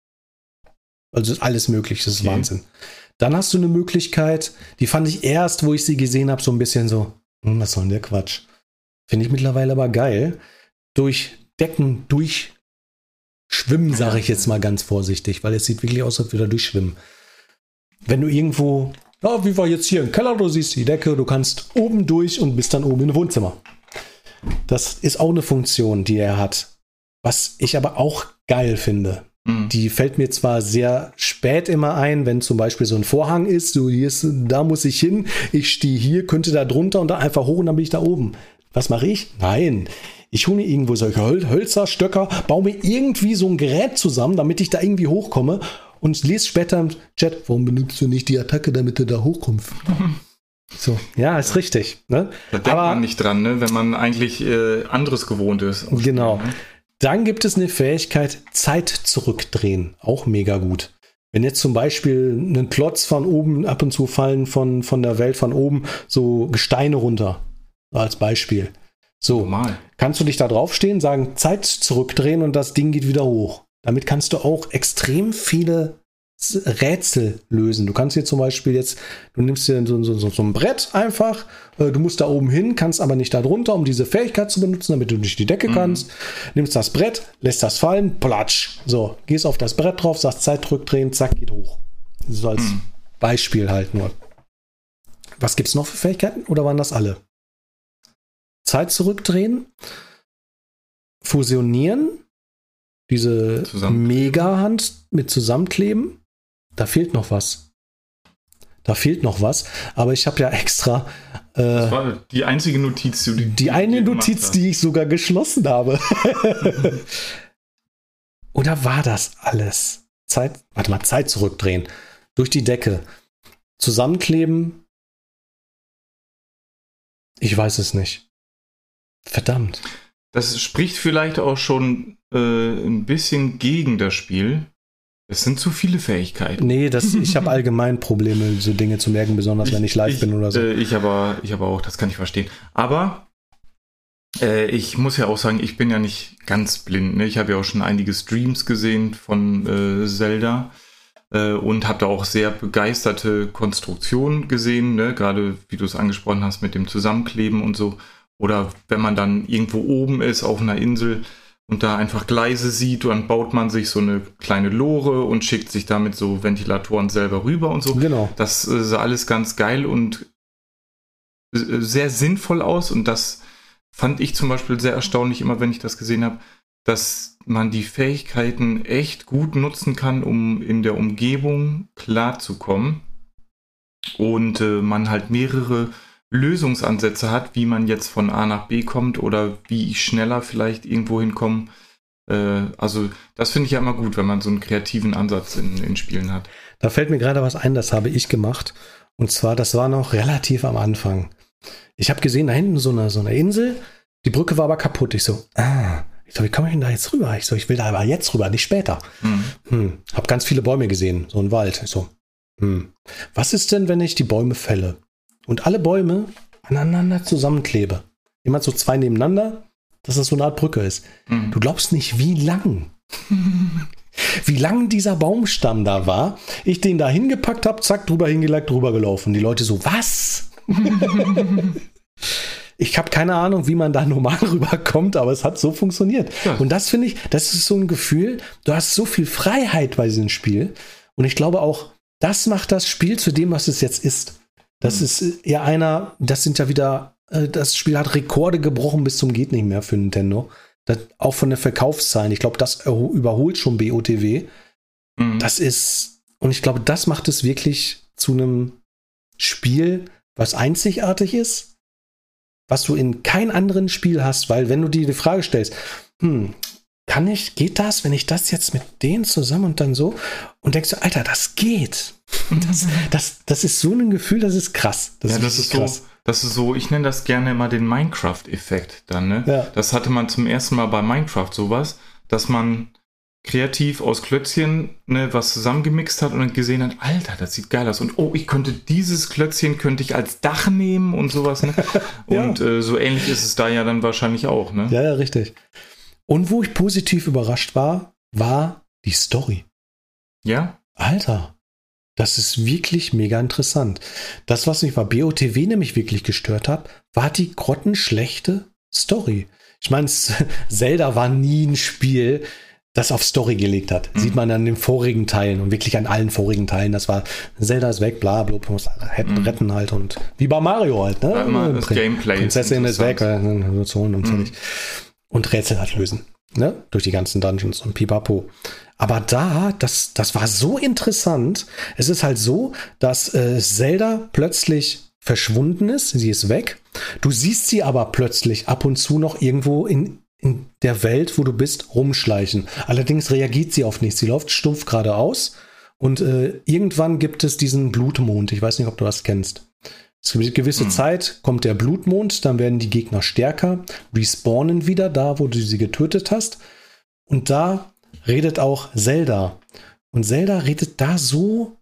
also ist alles möglich, das ist Okay. Wahnsinn. Dann hast du eine Möglichkeit, die fand ich erst, wo ich sie gesehen habe, so ein bisschen so, hm, was soll denn der Quatsch? Finde ich mittlerweile aber geil. Durch Decken durchschwimmen, sage ich jetzt mal ganz vorsichtig, weil es sieht wirklich aus, als würde er durchschwimmen. Wenn du irgendwo, ja, wie war jetzt hier im Keller, du siehst die Decke, du kannst oben durch und bist dann oben im Wohnzimmer. Das ist auch eine Funktion, die er hat. Was ich aber auch geil finde. Mhm. Die fällt mir zwar sehr spät immer ein, wenn zum Beispiel so ein Vorhang ist, so hier ist, da muss ich hin, ich stehe hier, könnte da drunter und dann einfach hoch und dann bin ich da oben. Was mache ich? Nein. Ich hole mir irgendwo solche Höl Hölzer, Stöcker, baue mir irgendwie so ein Gerät zusammen, damit ich da irgendwie hochkomme und lese später im Chat, warum benutzt du nicht die Attacke, damit du da hochkommst? So, ja, ist richtig. Ne? Da denkt Aber- man nicht dran, ne? Wenn man eigentlich äh, anderes gewohnt ist. Genau. Ne? Dann gibt es eine Fähigkeit, Zeit zurückdrehen. Auch mega gut. Wenn jetzt zum Beispiel ein Klotz von oben, ab und zu fallen von, von der Welt von oben so Gesteine runter. Als Beispiel. So, Normal. kannst du dich da draufstehen, sagen, Zeit zurückdrehen und das Ding geht wieder hoch. Damit kannst du auch extrem viele S- Rätsel lösen. Du kannst hier zum Beispiel jetzt, du nimmst dir so, so, so, so ein Brett einfach, äh, du musst da oben hin, kannst aber nicht da drunter, um diese Fähigkeit zu benutzen, damit du durch die Decke kannst. Nimmst das Brett, lässt das fallen, platsch. So, gehst auf das Brett drauf, sagst Zeit zurückdrehen, zack, geht hoch. So als Mhm. Beispiel halt nur. Was gibt's noch für Fähigkeiten oder waren das alle? Zeit zurückdrehen, fusionieren, diese Zusammenkleben. Mega-Hand mit zusammenkleben. Da fehlt noch was. Da fehlt noch was. Aber ich habe ja extra äh, Das war die einzige Notiz, die, die eine du gemacht Notiz, hast. die ich sogar geschlossen habe. Oder war das alles? Zeit, warte mal, Zeit zurückdrehen. Durch die Decke. Zusammenkleben. Ich weiß es nicht. Verdammt. Das spricht vielleicht auch schon äh, ein bisschen gegen das Spiel. Es sind zu viele Fähigkeiten. Nee, das, ich habe allgemein Probleme, so Dinge zu merken, besonders wenn ich live ich, bin oder so. Äh, ich, aber, ich aber auch, das kann ich verstehen. Aber äh, ich muss ja auch sagen, ich bin ja nicht ganz blind. Ne? Ich habe ja auch schon einige Streams gesehen von äh, Zelda äh, und habe da auch sehr begeisterte Konstruktionen gesehen. Ne? Gerade wie du es angesprochen hast mit dem Zusammenkleben und so. Oder wenn man dann irgendwo oben ist auf einer Insel und da einfach Gleise sieht, dann baut man sich so eine kleine Lore und schickt sich damit so Ventilatoren selber rüber und so. Genau. Das äh, sah alles ganz geil und äh, sehr sinnvoll aus. Und das fand ich zum Beispiel sehr erstaunlich, immer wenn ich das gesehen habe, dass man die Fähigkeiten echt gut nutzen kann, um in der Umgebung klarzukommen. Und äh, man halt mehrere Lösungsansätze hat, wie man jetzt von A nach B kommt oder wie ich schneller vielleicht irgendwo hinkomme. Äh, also das finde ich ja immer gut, wenn man so einen kreativen Ansatz in, in Spielen hat. Da fällt mir gerade was ein, das habe ich gemacht. Und zwar, das war noch relativ am Anfang. Ich habe gesehen, da hinten so eine, so eine Insel, die Brücke war aber kaputt. Ich so, ah, ich so, wie komme ich denn da jetzt rüber? Ich so, ich will da aber jetzt rüber, nicht später. Mhm. Hm, hab ganz viele Bäume gesehen, so ein Wald. Ich so, hm, was ist denn, wenn ich die Bäume fälle und alle Bäume aneinander zusammenklebe? Immer so zwei nebeneinander, dass das so eine Art Brücke ist. Mhm. Du glaubst nicht, wie lang. Wie lang dieser Baumstamm da war. Ich den da hingepackt habe, zack, drüber hingelegt, drüber gelaufen. Die Leute so, was? Ich habe keine Ahnung, wie man da normal rüberkommt, aber es hat so funktioniert. Ja. Und das finde ich, das ist so ein Gefühl, du hast so viel Freiheit bei diesem Spiel. Und ich glaube auch, das macht das Spiel zu dem, was es jetzt ist. Das Mhm. ist ja einer, das sind ja wieder, äh, das Spiel hat Rekorde gebrochen bis zum geht nicht mehr für Nintendo. Das, auch von den Verkaufszahlen. Ich glaube, das erho- überholt schon B O T W. Mhm. Das ist, und ich glaube, das macht es wirklich zu einem Spiel, was einzigartig ist, was du in keinem anderen Spiel hast, weil wenn du dir die Frage stellst, hm, kann ich, geht das, wenn ich das jetzt mit denen zusammen und dann so, und denkst du, Alter, das geht. Das, das, das ist so ein Gefühl, das ist krass. ja, das richtig ist so, das ist so, ich nenne das gerne immer den Minecraft-Effekt dann, ne? Ja. Das hatte man zum ersten Mal bei Minecraft sowas, dass man kreativ aus Klötzchen ne, was zusammengemixt hat und dann gesehen hat, Alter, das sieht geil aus. Und oh, ich könnte dieses Klötzchen könnte ich als Dach nehmen und sowas. Ne? Ja. Und äh, so ähnlich ist es da ja dann wahrscheinlich auch. Ne? Ja, ja, richtig. Und wo ich positiv überrascht war, war die Story. Ja? Alter, das ist wirklich mega interessant. Das, was mich bei B O T W nämlich wirklich gestört hat, war die grottenschlechte Story. Ich meine, Zelda war nie ein Spiel, das auf Story gelegt hat. Mhm. Sieht man an den vorigen Teilen und wirklich an allen vorigen Teilen. Das war, Zelda ist weg, bla, bla, muss retten, mhm. retten halt und wie bei Mario halt, ne? Ja, das Gameplay Prinzessin ist, ist weg, äh, so und, mhm. und Rätsel halt lösen, ne? Durch die ganzen Dungeons und pipapo. Aber da, das, das war so interessant. Es ist halt so, dass äh, Zelda plötzlich verschwunden ist, sie ist weg. Du siehst sie aber plötzlich ab und zu noch irgendwo in in der Welt, wo du bist, rumschleichen. Allerdings reagiert sie auf nichts. Sie läuft stumpf geradeaus und äh, irgendwann gibt es diesen Blutmond. Ich weiß nicht, ob du das kennst. Es gibt eine gewisse hm. Zeit, kommt der Blutmond, dann werden die Gegner stärker, respawnen wieder da, wo du sie getötet hast. Und da redet auch Zelda. Und Zelda redet da so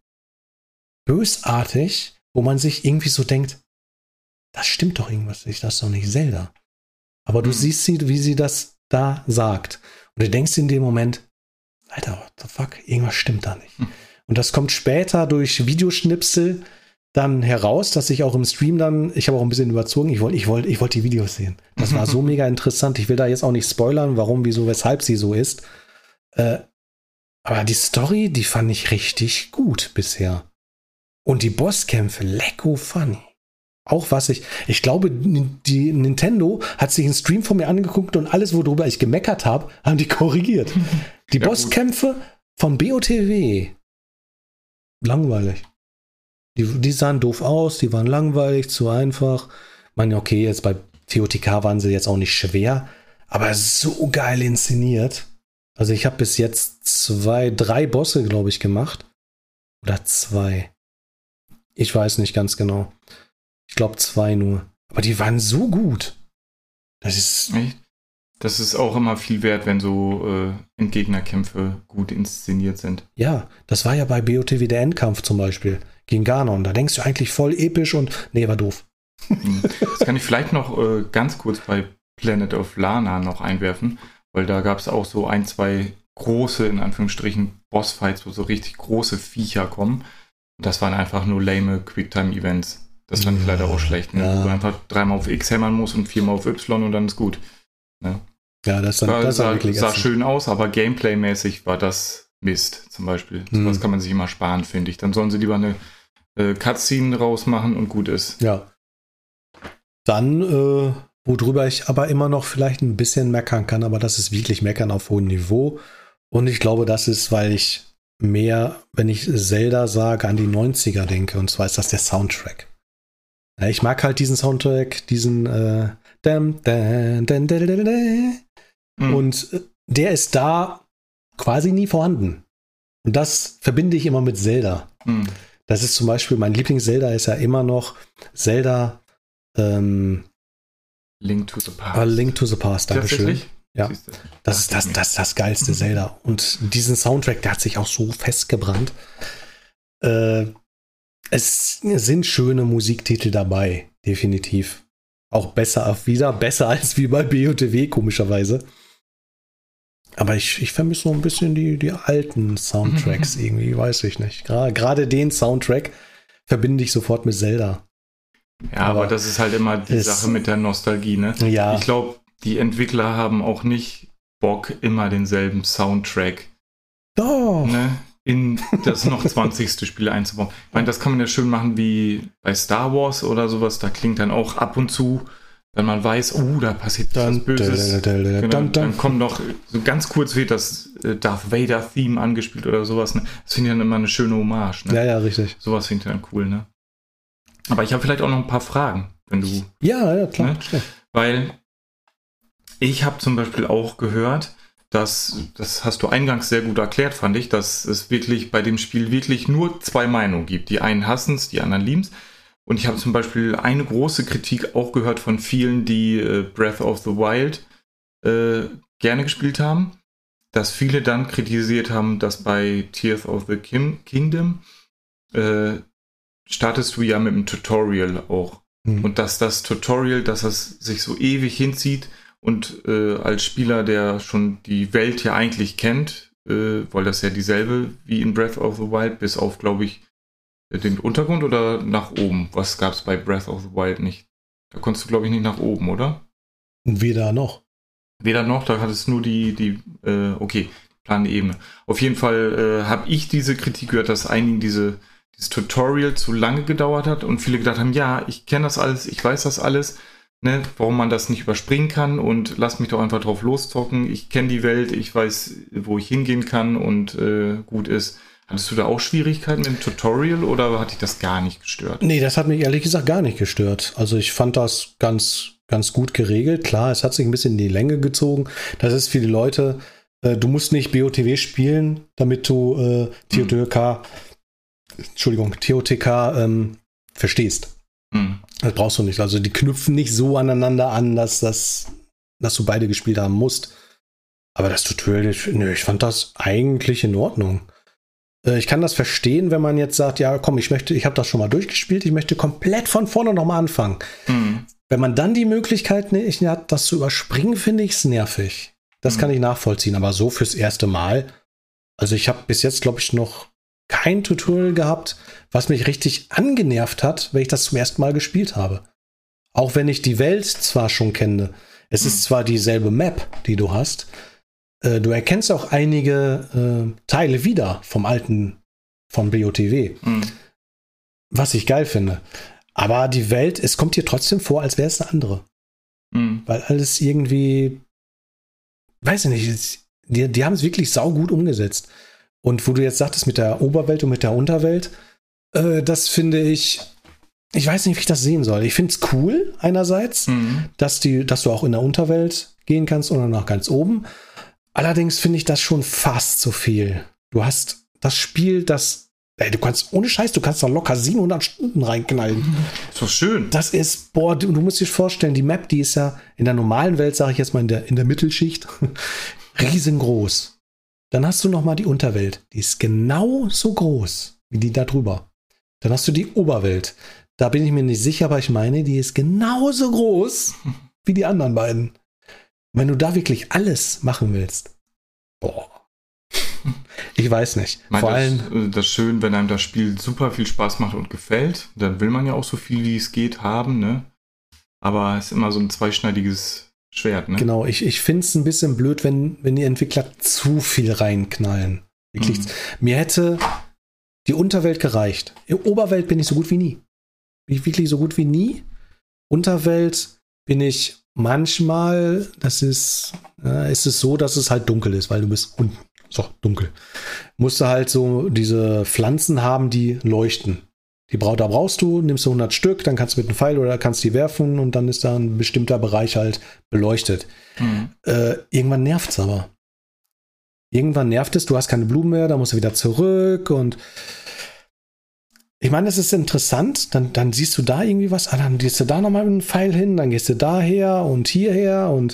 bösartig, wo man sich irgendwie so denkt, das stimmt doch irgendwas nicht, das ist doch nicht Zelda. Aber du mhm. siehst sie, wie sie das da sagt. Und du denkst in dem Moment, Alter, what the fuck, irgendwas stimmt da nicht. Mhm. Und das kommt später durch Videoschnipsel dann heraus, dass ich auch im Stream dann, ich habe auch ein bisschen überzogen, ich wollte ich wollte, ich wollte die Videos sehen. Das war so mega interessant. Ich will da jetzt auch nicht spoilern, warum, wieso, weshalb sie so ist. Äh, aber die Story, die fand ich richtig gut bisher. Und die Bosskämpfe, lecko funny. Auch was ich, ich glaube, die Nintendo hat sich einen Stream von mir angeguckt und alles, worüber ich gemeckert habe, haben die korrigiert. Die ja, Bosskämpfe gut. Von B O T W, langweilig. Die, die sahen doof aus, die waren langweilig, zu einfach. Ich meine, okay, jetzt bei T O T K waren sie jetzt auch nicht schwer, aber so geil inszeniert. Also ich habe bis jetzt zwei, drei Bosse, glaube ich, gemacht. Oder zwei. Ich weiß nicht ganz genau. Ich glaube zwei nur. Aber die waren so gut. Das ist... Echt? Das ist auch immer viel wert, wenn so äh, Endgegnerkämpfe gut inszeniert sind. Ja, das war ja bei B O T W der Endkampf zum Beispiel. Gegen Ganon. Da denkst du eigentlich voll episch und... Nee, war doof. Das kann ich vielleicht noch äh, ganz kurz bei Planet of Lana noch einwerfen. Weil da gab es auch so ein, zwei große, in Anführungsstrichen, Bossfights, wo so richtig große Viecher kommen. Und das waren einfach nur lame Quicktime-Events. Das fand ich leider auch schlecht, ne? Ja. Wo du einfach dreimal auf X hämmern musst und viermal auf Y und dann ist gut. Ne? Ja, das, dann, war, das sah, wirklich sah schön aus, aber Gameplay-mäßig war das Mist, zum Beispiel. Mhm. Sowas kann man sich immer sparen, finde ich. Dann sollen sie lieber eine äh, Cutscene rausmachen und gut ist. Ja. Dann, äh, worüber ich aber immer noch vielleicht ein bisschen meckern kann, aber das ist wirklich Meckern auf hohem Niveau. Und ich glaube, das ist, weil ich mehr, wenn ich Zelda sage, an die neunziger denke. Und zwar ist das der Soundtrack. Ich mag halt diesen Soundtrack, diesen äh, dam, dam, dam, dam, dam, dam. Mhm. Und der ist da quasi nie vorhanden. Und das verbinde ich immer mit Zelda. Mhm. Das ist zum Beispiel, mein Lieblings-Zelda ist ja immer noch Zelda ähm, Link to the Past. Uh, Link to the Past, Dankeschön. Ja, das ist das, das, das geilste mhm. Zelda. Und diesen Soundtrack, der hat sich auch so festgebrannt. Äh, Es sind schöne Musiktitel dabei, definitiv. Auch besser, wieder besser als wie bei B O T W, komischerweise. Aber ich, ich vermisse so ein bisschen die, die alten Soundtracks irgendwie, weiß ich nicht. Gerade, gerade den Soundtrack verbinde ich sofort mit Zelda. Ja, aber, aber das ist halt immer die Sache mit der Nostalgie, ne? Ja. Ich glaube, die Entwickler haben auch nicht Bock, immer denselben Soundtrack. Doch. Ne? In das noch zwanzigste Spiel einzubauen. Ich meine, das kann man ja schön machen wie bei Star Wars oder sowas. Da klingt dann auch ab und zu, wenn man weiß, oh, da passiert was Böses. Genau, dann kommt noch, so ganz kurz wird das Darth Vader-Theme angespielt oder sowas. Ne? Das finde ich dann immer eine schöne Hommage. Ne? Ja, ja, richtig. Sowas finde ich dann cool, ne? Aber ich habe vielleicht auch noch ein paar Fragen, wenn du... Ja, ja, klar. Ne? Weil ich habe zum Beispiel auch gehört, Das, das hast du eingangs sehr gut erklärt, fand ich, dass es wirklich bei dem Spiel wirklich nur zwei Meinungen gibt. Die einen hassen es, die anderen lieben es. Und ich habe zum Beispiel eine große Kritik auch gehört von vielen, die äh, Breath of the Wild äh, gerne gespielt haben, dass viele dann kritisiert haben, dass bei Tears of the Kim- Kingdom äh, startest du ja mit dem Tutorial auch. Mhm. Und dass das Tutorial, dass es sich so ewig hinzieht und äh, als Spieler, der schon die Welt ja eigentlich kennt, äh, weil das ja dieselbe wie in Breath of the Wild, bis auf, glaube ich, den Untergrund oder nach oben? Was gab es bei Breath of the Wild nicht? Da konntest du, glaube ich, nicht nach oben, oder? Weder noch. Weder noch, da hattest du nur die, die äh, okay, plane Ebene. Auf jeden Fall äh, habe ich diese Kritik gehört, dass einigen diese, dieses Tutorial zu lange gedauert hat und viele gedacht haben, ja, ich kenne das alles, ich weiß das alles, ne, warum man das nicht überspringen kann und lass mich doch einfach drauf loszocken. Ich kenne die Welt, ich weiß, wo ich hingehen kann und äh, gut ist. Hattest du da auch Schwierigkeiten mit dem Tutorial oder hat dich das gar nicht gestört? Nee, das hat mich ehrlich gesagt gar nicht gestört. Also ich fand das ganz, ganz gut geregelt. Klar, es hat sich ein bisschen in die Länge gezogen. Das ist für die Leute, äh, du musst nicht B O T W spielen, damit du äh, T O T K, mhm. Entschuldigung, T O T K ähm, verstehst. Mhm. Das brauchst du nicht. Also die knüpfen nicht so aneinander an, dass, das, dass du beide gespielt haben musst. Aber das Tutorial, ich, nö, ich fand das eigentlich in Ordnung. Ich kann das verstehen, wenn man jetzt sagt, ja komm, ich möchte, ich habe das schon mal durchgespielt, ich möchte komplett von vorne nochmal anfangen. Mhm. Wenn man dann die Möglichkeit nicht hat, das zu überspringen, finde ich es nervig. Das mhm. kann ich nachvollziehen, aber so fürs erste Mal. Also ich habe bis jetzt, glaube ich, noch kein Tutorial gehabt, was mich richtig angenervt hat, wenn ich das zum ersten Mal gespielt habe. Auch wenn ich die Welt zwar schon kenne. Es mhm. ist zwar dieselbe Map, die du hast. Du erkennst auch einige äh, Teile wieder vom alten, von B O T W. Mhm. Was ich geil finde. Aber die Welt, es kommt dir trotzdem vor, als wäre es eine andere. Mhm. Weil alles irgendwie, weiß ich nicht, die, die haben es wirklich saugut umgesetzt. Und wo du jetzt sagtest, mit der Oberwelt und mit der Unterwelt, äh, das finde ich, ich weiß nicht, wie ich das sehen soll. Ich finde es cool, einerseits, mhm. dass, die, dass du auch in der Unterwelt gehen kannst und nach ganz oben. Allerdings finde ich das schon fast zu viel. Du hast das Spiel, das, ey, du kannst, ohne Scheiß, du kannst da locker siebenhundert Stunden reinknallen. Ist doch schön. Das ist, boah, du, du musst dir vorstellen, die Map, die ist ja in der normalen Welt, sage ich jetzt mal, in der, in der Mittelschicht, riesengroß. Dann hast du noch mal die Unterwelt, die ist genauso groß wie die da drüber. Dann hast du die Oberwelt. Da bin ich mir nicht sicher, aber ich meine, die ist genauso groß wie die anderen beiden. Wenn du da wirklich alles machen willst, boah, ich weiß nicht. Meint Vor das, allem das ist schön, wenn einem das Spiel super viel Spaß macht und gefällt, dann will man ja auch so viel, wie es geht, haben, ne? Aber es ist immer so ein zweischneidiges Schwert, ne? Genau, ich, ich finde es ein bisschen blöd, wenn, wenn die Entwickler zu viel reinknallen. Wirklich, mhm. Mir hätte die Unterwelt gereicht. In Oberwelt bin ich so gut wie nie. Bin ich wirklich so gut wie nie. Unterwelt bin ich manchmal, das ist, äh, ist es so, dass es halt dunkel ist, weil du bist unten. So, dunkel. Musst du halt so diese Pflanzen haben, die leuchten. Die brauch, da brauchst du, nimmst du hundert Stück, dann kannst du mit einem Pfeil oder kannst die werfen und dann ist da ein bestimmter Bereich halt beleuchtet. Mhm. Äh, irgendwann nervt es aber. Irgendwann nervt es, du hast keine Blumen mehr, da musst du wieder zurück und ich meine, es ist interessant, dann, dann siehst du da irgendwie was, ah, dann gehst du da nochmal mit einem Pfeil hin, dann gehst du daher und hierher und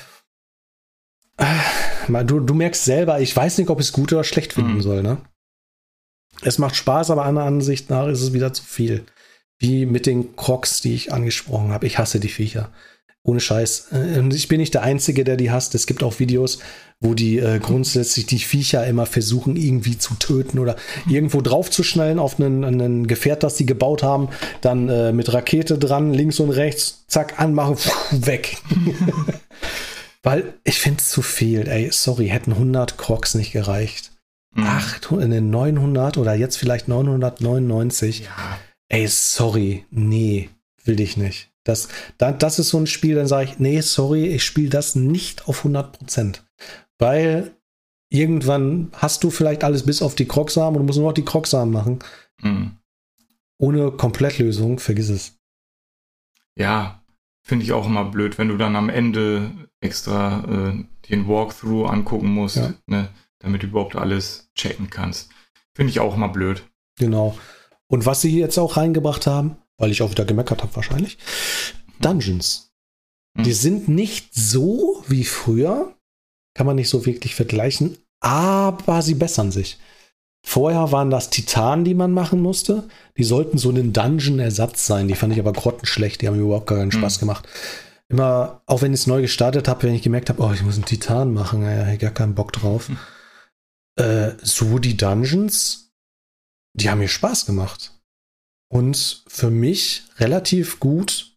äh, du, du merkst selber, ich weiß nicht, ob ich es gut oder schlecht finden mhm. soll, ne? Es macht Spaß, aber einer Ansicht nach ist es wieder zu viel. Wie mit den Crocs, die ich angesprochen habe. Ich hasse die Viecher. Ohne Scheiß. Ich bin nicht der Einzige, der die hasst. Es gibt auch Videos, wo die äh, grundsätzlich die Viecher immer versuchen, irgendwie zu töten oder irgendwo draufzuschnallen auf einen, einen Gefährt, das sie gebaut haben. Dann äh, mit Rakete dran, links und rechts, zack, anmachen, pfuh, weg. Weil ich finde es zu viel. Ey, sorry, hätten hundert Crocs nicht gereicht. Mhm. achthundert, neunhundert oder jetzt vielleicht neunhundertneunundneunzig. Ja. Ey, sorry, nee, will ich nicht. Das, das, das ist so ein Spiel, dann sage ich, nee, sorry, ich spiele das nicht auf hundert Prozent. Weil irgendwann hast du vielleicht alles bis auf die Croc-Samen und du musst nur noch die Croc-Samen machen. Mhm. Ohne Komplettlösung, vergiss es. Ja, finde ich auch immer blöd, wenn du dann am Ende extra äh, den Walkthrough angucken musst, ja. ne, damit du überhaupt alles checken kannst. Finde ich auch immer blöd. Genau. Und was sie jetzt auch reingebracht haben, weil ich auch wieder gemeckert habe wahrscheinlich. Dungeons. Hm. Die sind nicht so wie früher, kann man nicht so wirklich vergleichen, aber sie bessern sich. Vorher waren das Titanen, die man machen musste. Die sollten so ein Dungeon-Ersatz sein. Die fand ich aber grottenschlecht. Die haben mir überhaupt gar keinen Spaß hm. gemacht. Immer, auch wenn ich es neu gestartet habe, wenn ich gemerkt habe, oh, ich muss einen Titan machen, ja, ich habe gar keinen Bock drauf. Hm. Äh, so die Dungeons, die haben mir Spaß gemacht. Und für mich relativ gut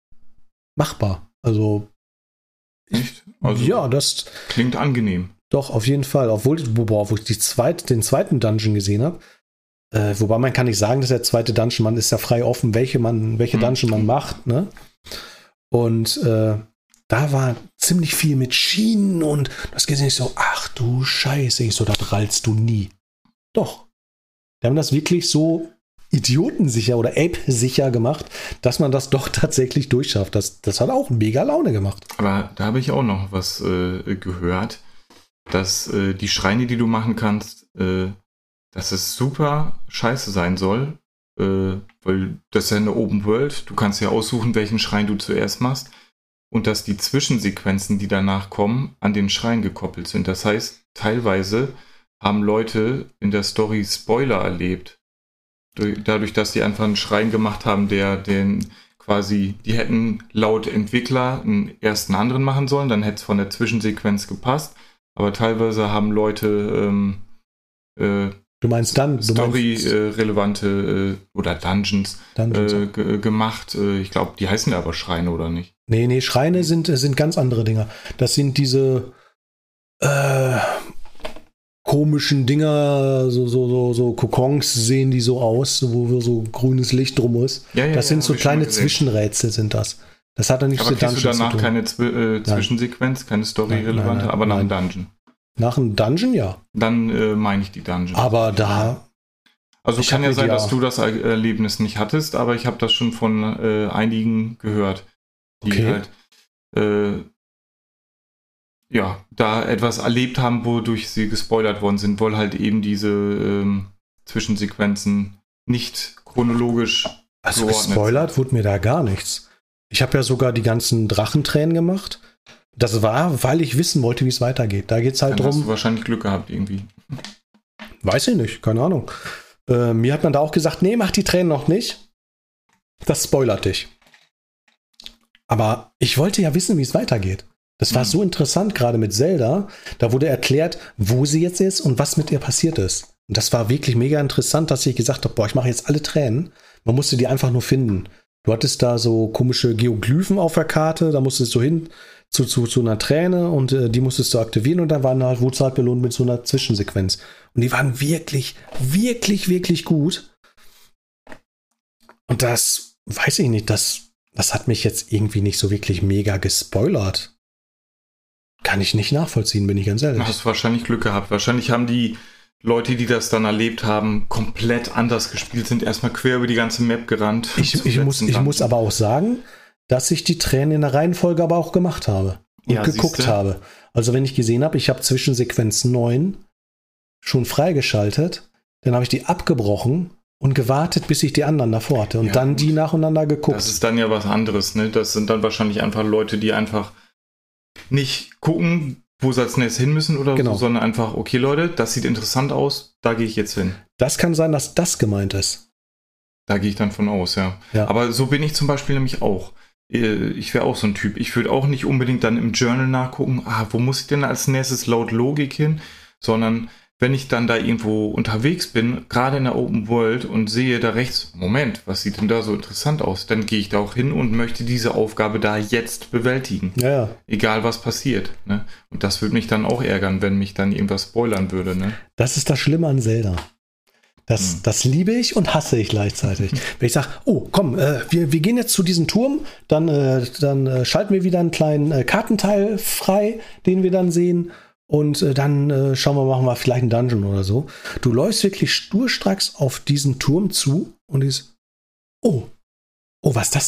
machbar. Also, echt? Also ja, das klingt angenehm. Doch, auf jeden Fall. Obwohl, wo, wo ich die zweit, den zweiten Dungeon gesehen habe, äh, wobei man kann nicht sagen, dass der zweite Dungeon, man ist ja frei offen, welche man, welche Dungeon man macht, ne? Und äh, da war ziemlich viel mit Schienen und das gesehen ich so, ach du Scheiße, ich so, das rallst du nie. Doch. Die haben das wirklich so idiotensicher oder ape-sicher gemacht, dass man das doch tatsächlich durchschafft. Das, das hat auch mega Laune gemacht. Aber da habe ich auch noch was äh, gehört, dass äh, die Schreine, die du machen kannst, äh, dass es super scheiße sein soll, äh, weil das ist ja eine Open World. Du kannst ja aussuchen, welchen Schrein du zuerst machst und dass die Zwischensequenzen, die danach kommen, an den Schrein gekoppelt sind. Das heißt, teilweise haben Leute in der Story Spoiler erlebt. Dadurch, dass die einfach einen Schrein gemacht haben, der den quasi, die hätten laut Entwickler einen ersten anderen machen sollen, dann hätte es von der Zwischensequenz gepasst. Aber teilweise haben Leute ähm, äh, du meinst dann Story-relevante äh, oder Dungeons, Dungeons äh, g- gemacht. Äh, ich glaube, die heißen ja aber Schreine, oder nicht? Nee, nee, Schreine sind, sind ganz andere Dinger. Das sind diese äh, komischen Dinger, so, so, so, so Kokons sehen die so aus, wo so grünes Licht drum ist. Ja, ja, das sind ja, so kleine Zwischenrätsel, sind das. Das hat dann nicht aber so kriegst du danach keine Zw- äh, Zwischensequenz, keine Story-relevante, aber nach einem Dungeon? Nach einem Dungeon, ja. Dann äh, meine ich die Dungeon. Aber da... Also kann ja sein, dass du das Erlebnis nicht hattest, aber ich habe das schon von äh, einigen gehört, die okay. halt äh, ja, da etwas erlebt haben, wodurch sie gespoilert worden sind, weil halt eben diese ähm, Zwischensequenzen nicht chronologisch Also gespoilert sind. Wurde mir da gar nichts. Ich habe ja sogar die ganzen Drachentränen gemacht. Das war, weil ich wissen wollte, wie es weitergeht. Da geht es halt Dann drum. Hast du wahrscheinlich Glück gehabt irgendwie. Weiß ich nicht, keine Ahnung. Äh, mir hat man da auch gesagt, nee, mach die Tränen noch nicht. Das spoilert dich. Aber ich wollte ja wissen, wie es weitergeht. Das war mhm. so interessant, gerade mit Zelda. Da wurde erklärt, wo sie jetzt ist und was mit ihr passiert ist. Und das war wirklich mega interessant, dass ich gesagt habe, boah, ich mache jetzt alle Tränen. Man musste die einfach nur finden. Du hattest da so komische Geoglyphen auf der Karte, da musstest du hin zu, zu, zu einer Träne und äh, die musstest du aktivieren und dann waren halt, wurde es halt belohnt mit so einer Zwischensequenz. Und die waren wirklich, wirklich, wirklich gut. Und das, weiß ich nicht, das, das hat mich jetzt irgendwie nicht so wirklich mega gespoilert. Kann ich nicht nachvollziehen, bin ich ganz ehrlich. Du hast wahrscheinlich Glück gehabt. Wahrscheinlich haben die Leute, die das dann erlebt haben, komplett anders gespielt, sind erstmal quer über die ganze Map gerannt. Ich, ich, muss, ich muss aber auch sagen, dass ich die Tränen in der Reihenfolge aber auch gemacht habe und ja, geguckt siehste? habe. Also wenn ich gesehen habe, ich habe Zwischensequenz neun schon freigeschaltet, dann habe ich die abgebrochen und gewartet, bis ich die anderen davor hatte und ja, dann gut. die nacheinander geguckt. Das ist dann ja was anderes, ne? Das sind dann wahrscheinlich einfach Leute, die einfach nicht gucken, wo sie als nächstes hin müssen oder genau. so, sondern einfach, okay Leute, das sieht interessant aus, da gehe ich jetzt hin. Das kann sein, dass das gemeint ist. Da gehe ich dann von aus, ja. ja. Aber so bin ich zum Beispiel nämlich auch. Ich wäre auch so ein Typ. Ich würde auch nicht unbedingt dann im Journal nachgucken, ah, wo muss ich denn als nächstes laut Logik hin, sondern wenn ich dann da irgendwo unterwegs bin, gerade in der Open World und sehe da rechts, Moment, was sieht denn da so interessant aus? Dann gehe ich da auch hin und möchte diese Aufgabe da jetzt bewältigen. Ja, ja. Egal, was passiert. Ne? Und das würde mich dann auch ärgern, wenn mich dann irgendwas spoilern würde. Ne? Das ist das Schlimme an Zelda. Das, hm. das liebe ich und hasse ich gleichzeitig. Wenn ich sage, oh, komm, äh, wir, wir gehen jetzt zu diesem Turm, dann, äh, dann äh, schalten wir wieder einen kleinen äh, Kartenteil frei, den wir dann sehen. Und äh, dann äh, schauen wir, machen wir vielleicht einen Dungeon oder so. Du läufst wirklich sturstracks auf diesen Turm zu und ist, oh, oh, was ist das denn?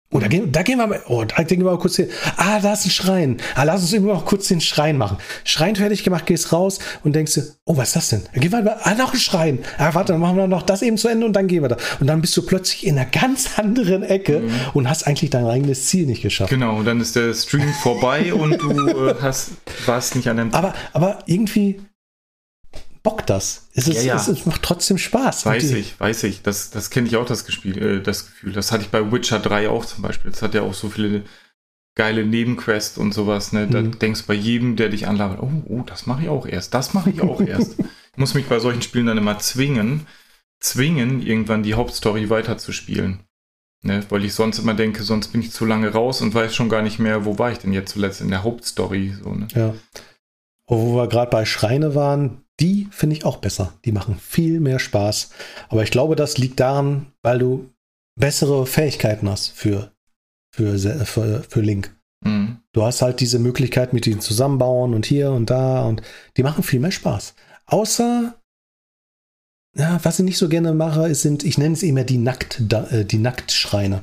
Oh, da gehen, da gehen wir mal, oh, da gehen wir mal kurz hin. Ah, da ist ein Schrein. Ah, lass uns immer noch kurz den Schrein machen. Schrein fertig gemacht, gehst raus und denkst dir, oh, was ist das denn? Dann gehen wir mal, ah, noch ein Schrein. Ah, warte, dann machen wir noch das eben zu Ende und dann gehen wir da. Und dann bist du plötzlich in einer ganz anderen Ecke mhm. und hast eigentlich dein eigenes Ziel nicht geschafft. Genau, und dann ist der Stream vorbei und du äh, hast, warst nicht an dem... Aber, aber irgendwie bockt das. Es, ist, ja, ja. Es, es macht trotzdem Spaß. Weiß ich, weiß ich. Das, das kenne ich auch, das, Gespiel, äh, das Gefühl. Das hatte ich bei Witcher drei auch zum Beispiel. Das hat ja auch so viele geile Nebenquests und sowas. Ne? Da mhm. denkst du bei jedem, der dich anlabert, oh, oh, das mache ich auch erst. Das mache ich auch erst. Ich muss mich bei solchen Spielen dann immer zwingen, zwingen, irgendwann die Hauptstory weiterzuspielen. Ne? Weil ich sonst immer denke, sonst bin ich zu lange raus und weiß schon gar nicht mehr, wo war ich denn jetzt zuletzt in der Hauptstory. So, ne? Ja. Wo wir gerade bei Schreine waren, die finde ich auch besser. Die machen viel mehr Spaß. Aber ich glaube, das liegt daran, weil du bessere Fähigkeiten hast für, für, für, für Link. Mhm. Du hast halt diese Möglichkeit mit ihnen zusammenbauen und hier und da und die machen viel mehr Spaß. Außer, ja, was ich nicht so gerne mache, sind, ich nenne es immer die Nackt, die Nacktschreine.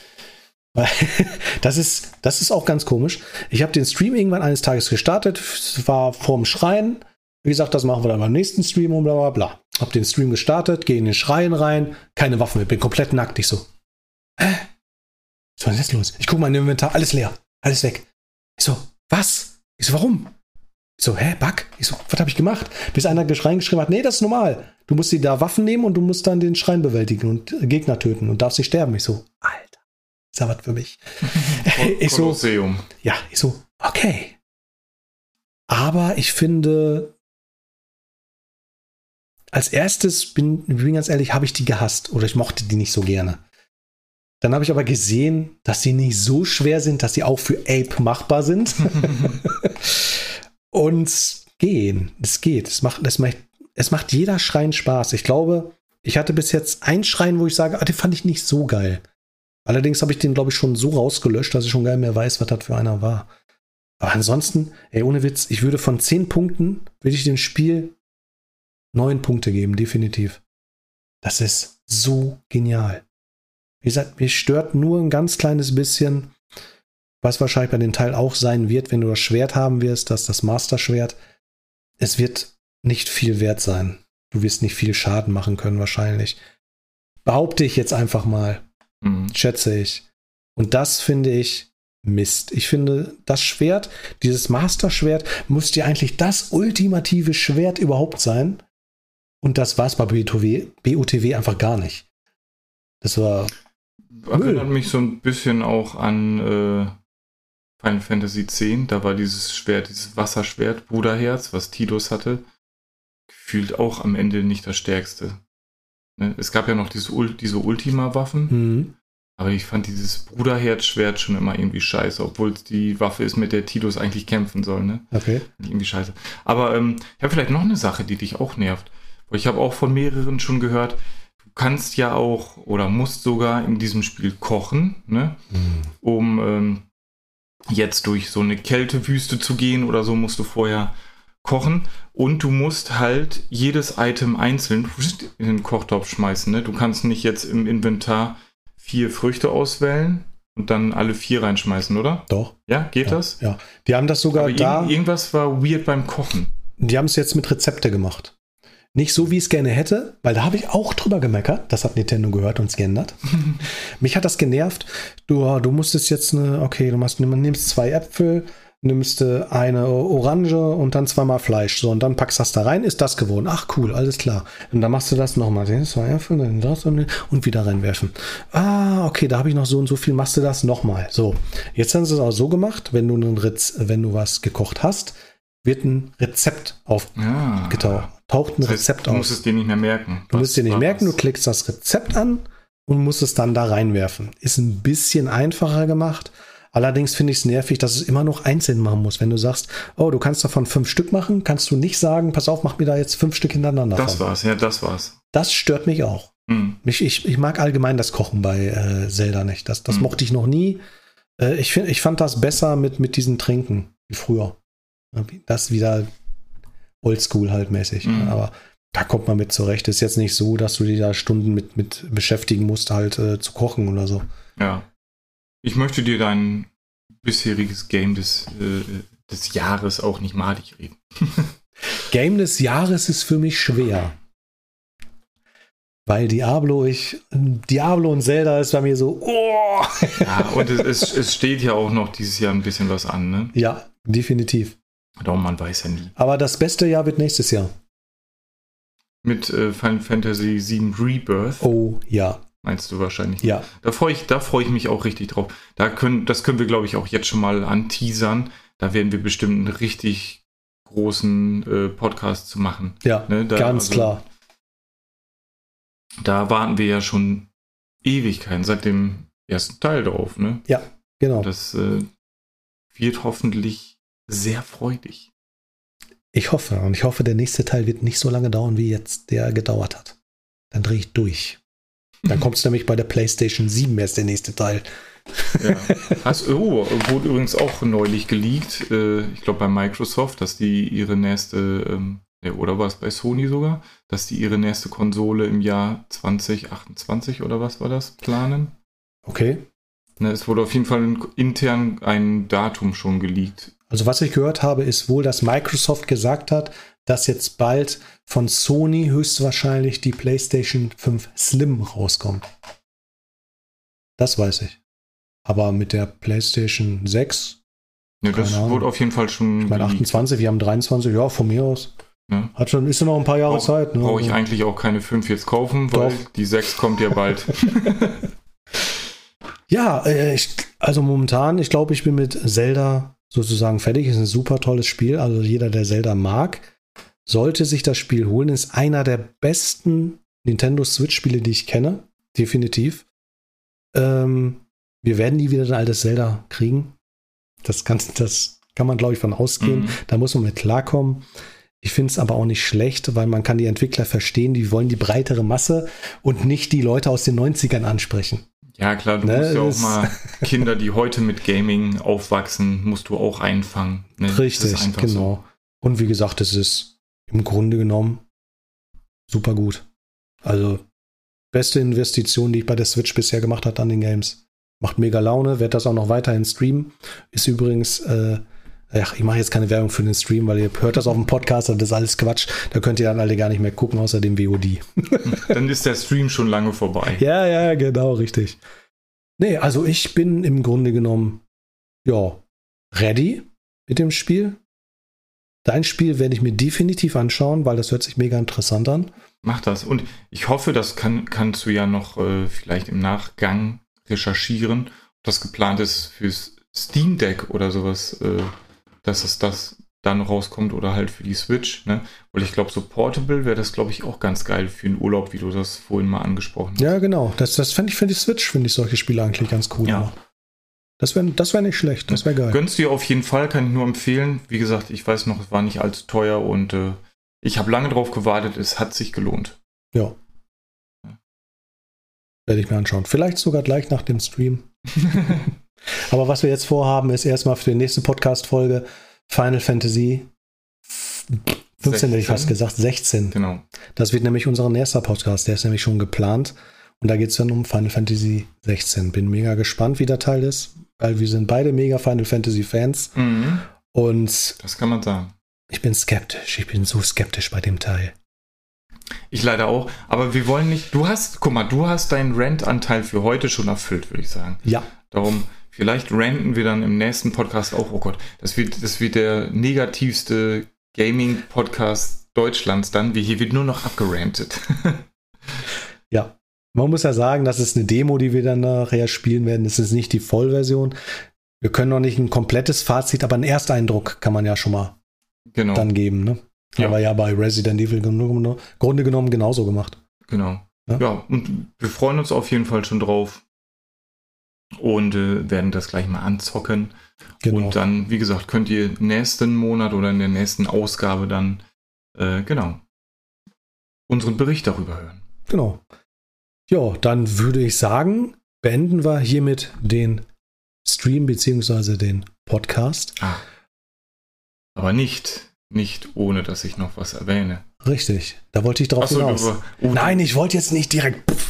Das ist, das ist auch ganz komisch. Ich habe den Stream irgendwann eines Tages gestartet. Es war vorm Schrein. Wie gesagt, das machen wir dann beim nächsten Stream und bla bla bla. Hab den Stream gestartet, gehe in den Schrein rein, keine Waffen mehr, bin komplett nackt. Ich so, hä? Was war denn jetzt los? Ich gucke mal in den Inventar, alles leer, alles weg. Ich so, was? Ich so, warum? Ich so, hä, Bug? Ich so, was habe ich gemacht? Bis einer reingeschrieben hat, nee, das ist normal. Du musst dir da Waffen nehmen und du musst dann den Schrein bewältigen und Gegner töten und darfst nicht sterben. Ich so, Alter, ist ja was für mich. Ich so, ja, ich so, okay. Aber ich finde, als erstes, bin, bin ganz ehrlich, habe ich die gehasst oder ich mochte die nicht so gerne. Dann habe ich aber gesehen, dass sie nicht so schwer sind, dass sie auch für Ape machbar sind. Und gehen. Es geht. Es macht, es, macht, es macht jeder Schrein Spaß. Ich glaube, ich hatte bis jetzt einen Schrein, wo ich sage, ah, den fand ich nicht so geil. Allerdings habe ich den, glaube ich, schon so rausgelöscht, dass ich schon gar nicht mehr weiß, was das für einer war. Aber ansonsten, ey, ohne Witz, ich würde von zehn Punkten, würde ich dem Spiel neun Punkte geben, definitiv. Das ist so genial. Wie gesagt, mich stört nur ein ganz kleines bisschen, was wahrscheinlich bei dem Teil auch sein wird, wenn du das Schwert haben wirst, das das Master-Schwert. Es wird nicht viel wert sein. Du wirst nicht viel Schaden machen können wahrscheinlich. Behaupte ich jetzt einfach mal. Mhm. Schätze ich. Und das finde ich Mist. Ich finde, das Schwert, dieses Master-Schwert, muss dir eigentlich das ultimative Schwert überhaupt sein. Und das war es bei B O T W einfach gar nicht. Das war erinnert Müll. Mich so ein bisschen auch an äh, Final Fantasy X. Da war dieses Schwert, dieses Wasserschwert, Bruderherz, was Tidus hatte, gefühlt auch am Ende nicht das Stärkste. Ne? Es gab ja noch diese, diese Ultima-Waffen, mhm. aber ich fand dieses Bruderherz-Schwert schon immer irgendwie scheiße, obwohl es die Waffe ist, mit der Tidus eigentlich kämpfen soll. Ne? Okay. Irgendwie scheiße. Aber ähm, ich habe vielleicht noch eine Sache, die dich auch nervt. Ich habe auch von mehreren schon gehört, du kannst ja auch oder musst sogar in diesem Spiel kochen, ne? Mhm. Um ähm, jetzt durch so eine Kältewüste zu gehen oder so, musst du vorher kochen und du musst halt jedes Item einzeln in den Kochtopf schmeißen. Ne? Du kannst nicht jetzt im Inventar vier Früchte auswählen und dann alle vier reinschmeißen, oder? Doch. Ja, geht ja, das? Ja, die haben das sogar Aber da. Irg- irgendwas war weird beim Kochen. Die haben es jetzt mit Rezepte gemacht. Nicht so, wie ich es gerne hätte, weil da habe ich auch drüber gemeckert. Das hat Nintendo gehört und es geändert. Mich hat das genervt. Du, du musstest jetzt eine, okay, du machst, nimmst zwei Äpfel, nimmst eine Orange und dann zweimal Fleisch. So, und dann packst das da rein, ist das geworden. Ach, cool, alles klar. Und dann machst du das nochmal. Zwei Äpfel, dann das und wieder reinwerfen. Ah, okay, da habe ich noch so und so viel, machst du das nochmal. So, jetzt haben sie es auch so gemacht, wenn du, einen Ritz, wenn du was gekocht hast, wird ein Rezept aufgetaucht. Ja. Taucht ein das heißt, Rezept du auf. Du musst es dir nicht mehr merken. Du musst dir nicht merken, du klickst das Rezept an und musst es dann da reinwerfen. Ist ein bisschen einfacher gemacht. Allerdings finde ich es nervig, dass es immer noch einzeln machen muss. Wenn du sagst, oh, du kannst davon fünf Stück machen, kannst du nicht sagen, pass auf, mach mir da jetzt fünf Stück hintereinander. Das von. war's, ja, das war's. Das stört mich auch. Hm. Mich, ich, ich mag allgemein das Kochen bei äh, Zelda nicht. Das, das hm. mochte ich noch nie. Äh, ich, find, ich fand das besser mit, mit diesen Trinken wie früher. Das wieder oldschool halt mäßig. Mhm. Aber da kommt man mit zurecht. Ist jetzt nicht so, dass du dich da Stunden mit, mit beschäftigen musst, halt äh, zu kochen oder so. Ja. ich möchte dir dein bisheriges Game des, äh, des Jahres auch nicht madig reden. Game des Jahres ist für mich schwer. Weil Diablo, ich, Diablo und Zelda ist bei mir so, oh! Ja, und es, es, es steht ja auch noch dieses Jahr ein bisschen was an, ne? Ja, definitiv. Doch, man weiß ja nie. Aber das beste Jahr wird nächstes Jahr. Mit äh, Final Fantasy sieben Rebirth. Oh, ja. Meinst du wahrscheinlich? Ja. Da freue ich, da freue ich mich auch richtig drauf. Da können, das können wir, glaube ich, auch jetzt schon mal anteasern. Da werden wir bestimmt einen richtig großen äh, Podcast zu machen. Ja, ne? da, ganz also, klar. Da warten wir ja schon Ewigkeiten seit dem ersten Teil drauf, ne? Ja, genau. Das äh, wird hoffentlich sehr freudig. Ich hoffe. Und ich hoffe, der nächste Teil wird nicht so lange dauern, wie jetzt der gedauert hat. Dann drehe ich durch. Dann kommt es nämlich bei der PlayStation sieben erst der nächste Teil. Ja. Hast, oh, wurde übrigens auch neulich geleakt, äh, ich glaube bei Microsoft, dass die ihre nächste, ähm, ja, oder war es bei Sony sogar, dass die ihre nächste Konsole im Jahr zwanzig achtundzwanzig oder was war das, planen. Okay. Ne, es wurde auf jeden Fall intern ein Datum schon geleakt. Also was ich gehört habe, ist wohl, dass Microsoft gesagt hat, dass jetzt bald von Sony höchstwahrscheinlich die PlayStation fünf Slim rauskommt. Das weiß ich. Aber mit der PlayStation sechs. Ja, das Ahnung. wurde auf jeden Fall schon. Ich meine achtundzwanzig, wir haben dreiundzwanzig, ja, von mir aus. Ne? Hat schon, ist ja noch ein paar Jahre Brauch, Zeit. Ne? Brauche ich eigentlich auch keine fünf jetzt kaufen, weil Doch. die sechs kommt ja bald. Ja, äh, ich, also momentan, ich glaube, ich bin mit Zelda sozusagen fertig. Ist ein super tolles Spiel. Also jeder, der Zelda mag, sollte sich das Spiel holen. Ist einer der besten Nintendo Switch-Spiele, die ich kenne. Definitiv. Ähm, wir werden nie wieder ein altes Zelda kriegen. Das kann, das kann man, glaube ich, von ausgehen. Mhm. Da muss man mit klarkommen. Ich finde es aber auch nicht schlecht, weil man kann die Entwickler verstehen, die wollen die breitere Masse und nicht die Leute aus den neunzigern ansprechen. Ja, klar, du ne, musst ja auch mal Kinder, die heute mit Gaming aufwachsen, musst du auch einfangen. Ne? Richtig, genau. So. Und wie gesagt, es ist im Grunde genommen super gut. Also, beste Investition, die ich bei der Switch bisher gemacht habe an den Games. Macht mega Laune, werde das auch noch weiterhin streamen. Ist übrigens, äh, ach, ich mache jetzt keine Werbung für den Stream, weil ihr hört das auf dem Podcast, das ist alles Quatsch. Da könnt ihr dann alle gar nicht mehr gucken, außer dem W O D. Dann ist der Stream schon lange vorbei. Ja, ja, genau, richtig. Nee, also ich bin im Grunde genommen, ja, ready mit dem Spiel. Dein Spiel werde ich mir definitiv anschauen, weil das hört sich mega interessant an. Mach das. Und ich hoffe, das kann, kannst du ja noch äh, vielleicht im Nachgang recherchieren, ob das geplant ist fürs Steam Deck oder sowas, äh, dass es das dann rauskommt oder halt für die Switch, ne? Weil ich glaube, so Portable wäre das, glaube ich, auch ganz geil für einen Urlaub, wie du das vorhin mal angesprochen hast. Ja, genau. Das, das fände ich für die Switch, finde ich solche Spiele eigentlich ganz cool. Ja. Das wäre das wär nicht schlecht, das wäre geil. Gönnst du dir auf jeden Fall, kann ich nur empfehlen. Wie gesagt, ich weiß noch, es war nicht allzu teuer und äh, ich habe lange drauf gewartet, es hat sich gelohnt. Ja. ja. Werde ich mir anschauen. Vielleicht sogar gleich nach dem Stream. Aber was wir jetzt vorhaben, ist erstmal für die nächste Podcast-Folge Final Fantasy fünfzehn, hätte ich fast gesagt, sechzehn. Genau. Das wird nämlich unser nächster Podcast, der ist nämlich schon geplant. Und da geht es dann um Final Fantasy sechzehn. Bin mega gespannt, wie der Teil ist, weil wir sind beide mega Final Fantasy Fans. Mhm. Und das kann man sagen. Ich bin skeptisch. Ich bin so skeptisch bei dem Teil. Ich leider auch. Aber wir wollen nicht. Du hast, guck mal, du hast deinen Rant-Anteil für heute schon erfüllt, würde ich sagen. Ja. Darum, vielleicht ranten wir dann im nächsten Podcast auch. Oh Gott, das wird, das wird der negativste Gaming-Podcast Deutschlands dann. Wie hier wird nur noch abgerantet. Ja. Man muss ja sagen, das ist eine Demo, die wir dann nachher spielen werden. Das ist nicht die Vollversion. Wir können noch nicht ein komplettes Fazit, aber einen Ersteindruck kann man ja schon mal genau. dann geben. Ne? Ja. Aber ja bei Resident Evil im Grunde genommen genauso gemacht. Genau. Ja, ja, und wir freuen uns auf jeden Fall schon drauf und äh, werden das gleich mal anzocken. Genau. Und dann, wie gesagt, könnt ihr nächsten Monat oder in der nächsten Ausgabe dann, äh, genau, unseren Bericht darüber hören. Genau. Ja, dann würde ich sagen, beenden wir hiermit den Stream bzw. den Podcast. Ah. Aber nicht, nicht ohne, dass ich noch was erwähne. Richtig, da wollte ich drauf Ach so, hinaus. über, oh, Nein, ich wollte jetzt nicht direkt... Pff, oh.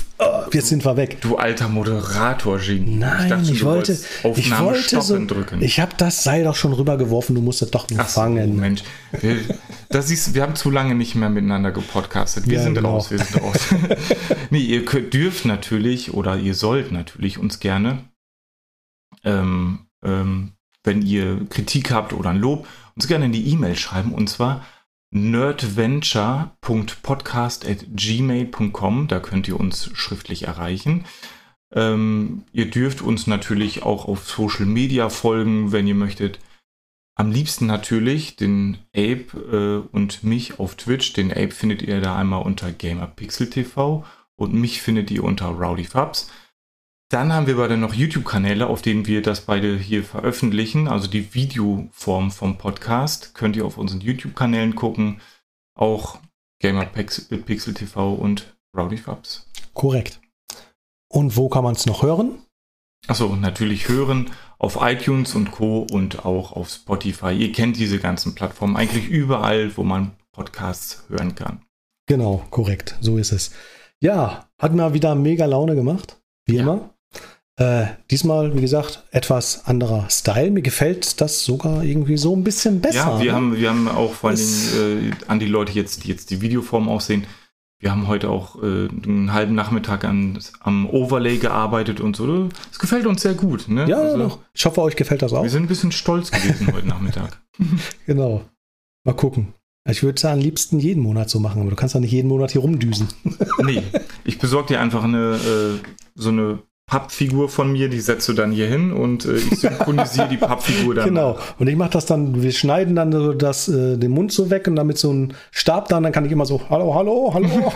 jetzt sind wir weg. Du alter Moderator-Genie. Nein, ich, dachte, ich wollte, ich wollte so, drücken. Ich habe das Seil doch schon rübergeworfen, du musst es doch nur Ach fangen. So, Mensch, wir, das ist, wir haben zu lange nicht mehr miteinander gepodcastet. Wir ja, sind genau. raus, wir sind raus. Nee, ihr könnt, dürft natürlich oder ihr sollt natürlich uns gerne, ähm, ähm, wenn ihr Kritik habt oder ein Lob, uns gerne in die E-Mail schreiben, und zwar nerdventure punkt podcast at gmail punkt com. Da könnt ihr uns schriftlich erreichen. Ähm, ihr dürft uns natürlich auch auf Social Media folgen, wenn ihr möchtet. Am liebsten natürlich den Abe äh, und mich auf Twitch. Den Abe findet ihr da einmal unter GamerPixelTV und mich findet ihr unter RowdyFabs. Dann haben wir beide noch YouTube-Kanäle, auf denen wir das beide hier veröffentlichen. Also die Videoform vom Podcast könnt ihr auf unseren YouTube-Kanälen gucken. Auch GamerPixelTV und RowdyFabs. Korrekt. Und wo kann man es noch hören? Achso, natürlich hören auf iTunes und Co. und auch auf Spotify. Ihr kennt diese ganzen Plattformen eigentlich überall, wo man Podcasts hören kann. Genau, korrekt. So ist es. Ja, hat mir wieder mega Laune gemacht. Wie ja. immer. Äh, diesmal, wie gesagt, etwas anderer Style. Mir gefällt das sogar irgendwie so ein bisschen besser. Ja, wir, ne? haben, wir haben auch vor allen Dingen äh, an die Leute jetzt, die jetzt die Videoform aussehen, wir haben heute auch äh, einen halben Nachmittag an, am Overlay gearbeitet und so. Es gefällt uns sehr gut. Ne? Ja, also, doch. Ich hoffe, euch gefällt das auch. Wir sind ein bisschen stolz gewesen heute Nachmittag. Genau. Mal gucken. Ich würde es ja am liebsten jeden Monat so machen, aber du kannst ja nicht jeden Monat hier rumdüsen. Nee, ich besorge dir einfach eine äh, so eine Pappfigur von mir, die setzt du dann hier hin und äh, ich synchronisiere die Pappfigur dann. Genau, und ich mache das dann, wir schneiden dann so das, äh, den Mund so weg und damit so ein Stab dann, dann kann ich immer so, hallo, hallo, hallo.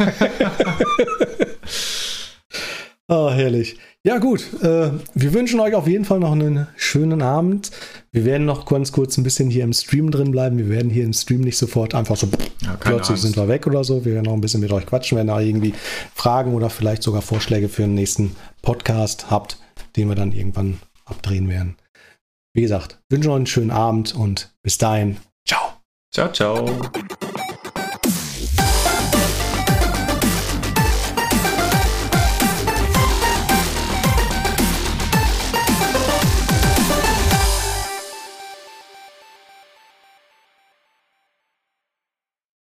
Ah, herrlich. Ja gut, äh, wir wünschen euch auf jeden Fall noch einen schönen Abend. Wir werden noch ganz kurz ein bisschen hier im Stream drin bleiben. Wir werden hier im Stream nicht sofort einfach so, ja, plötzlich sind wir weg oder so. Wir werden noch ein bisschen mit euch quatschen, wenn ihr irgendwie Fragen oder vielleicht sogar Vorschläge für den nächsten Podcast habt, den wir dann irgendwann abdrehen werden. Wie gesagt, wünschen euch einen schönen Abend und bis dahin, ciao. Ciao, ciao.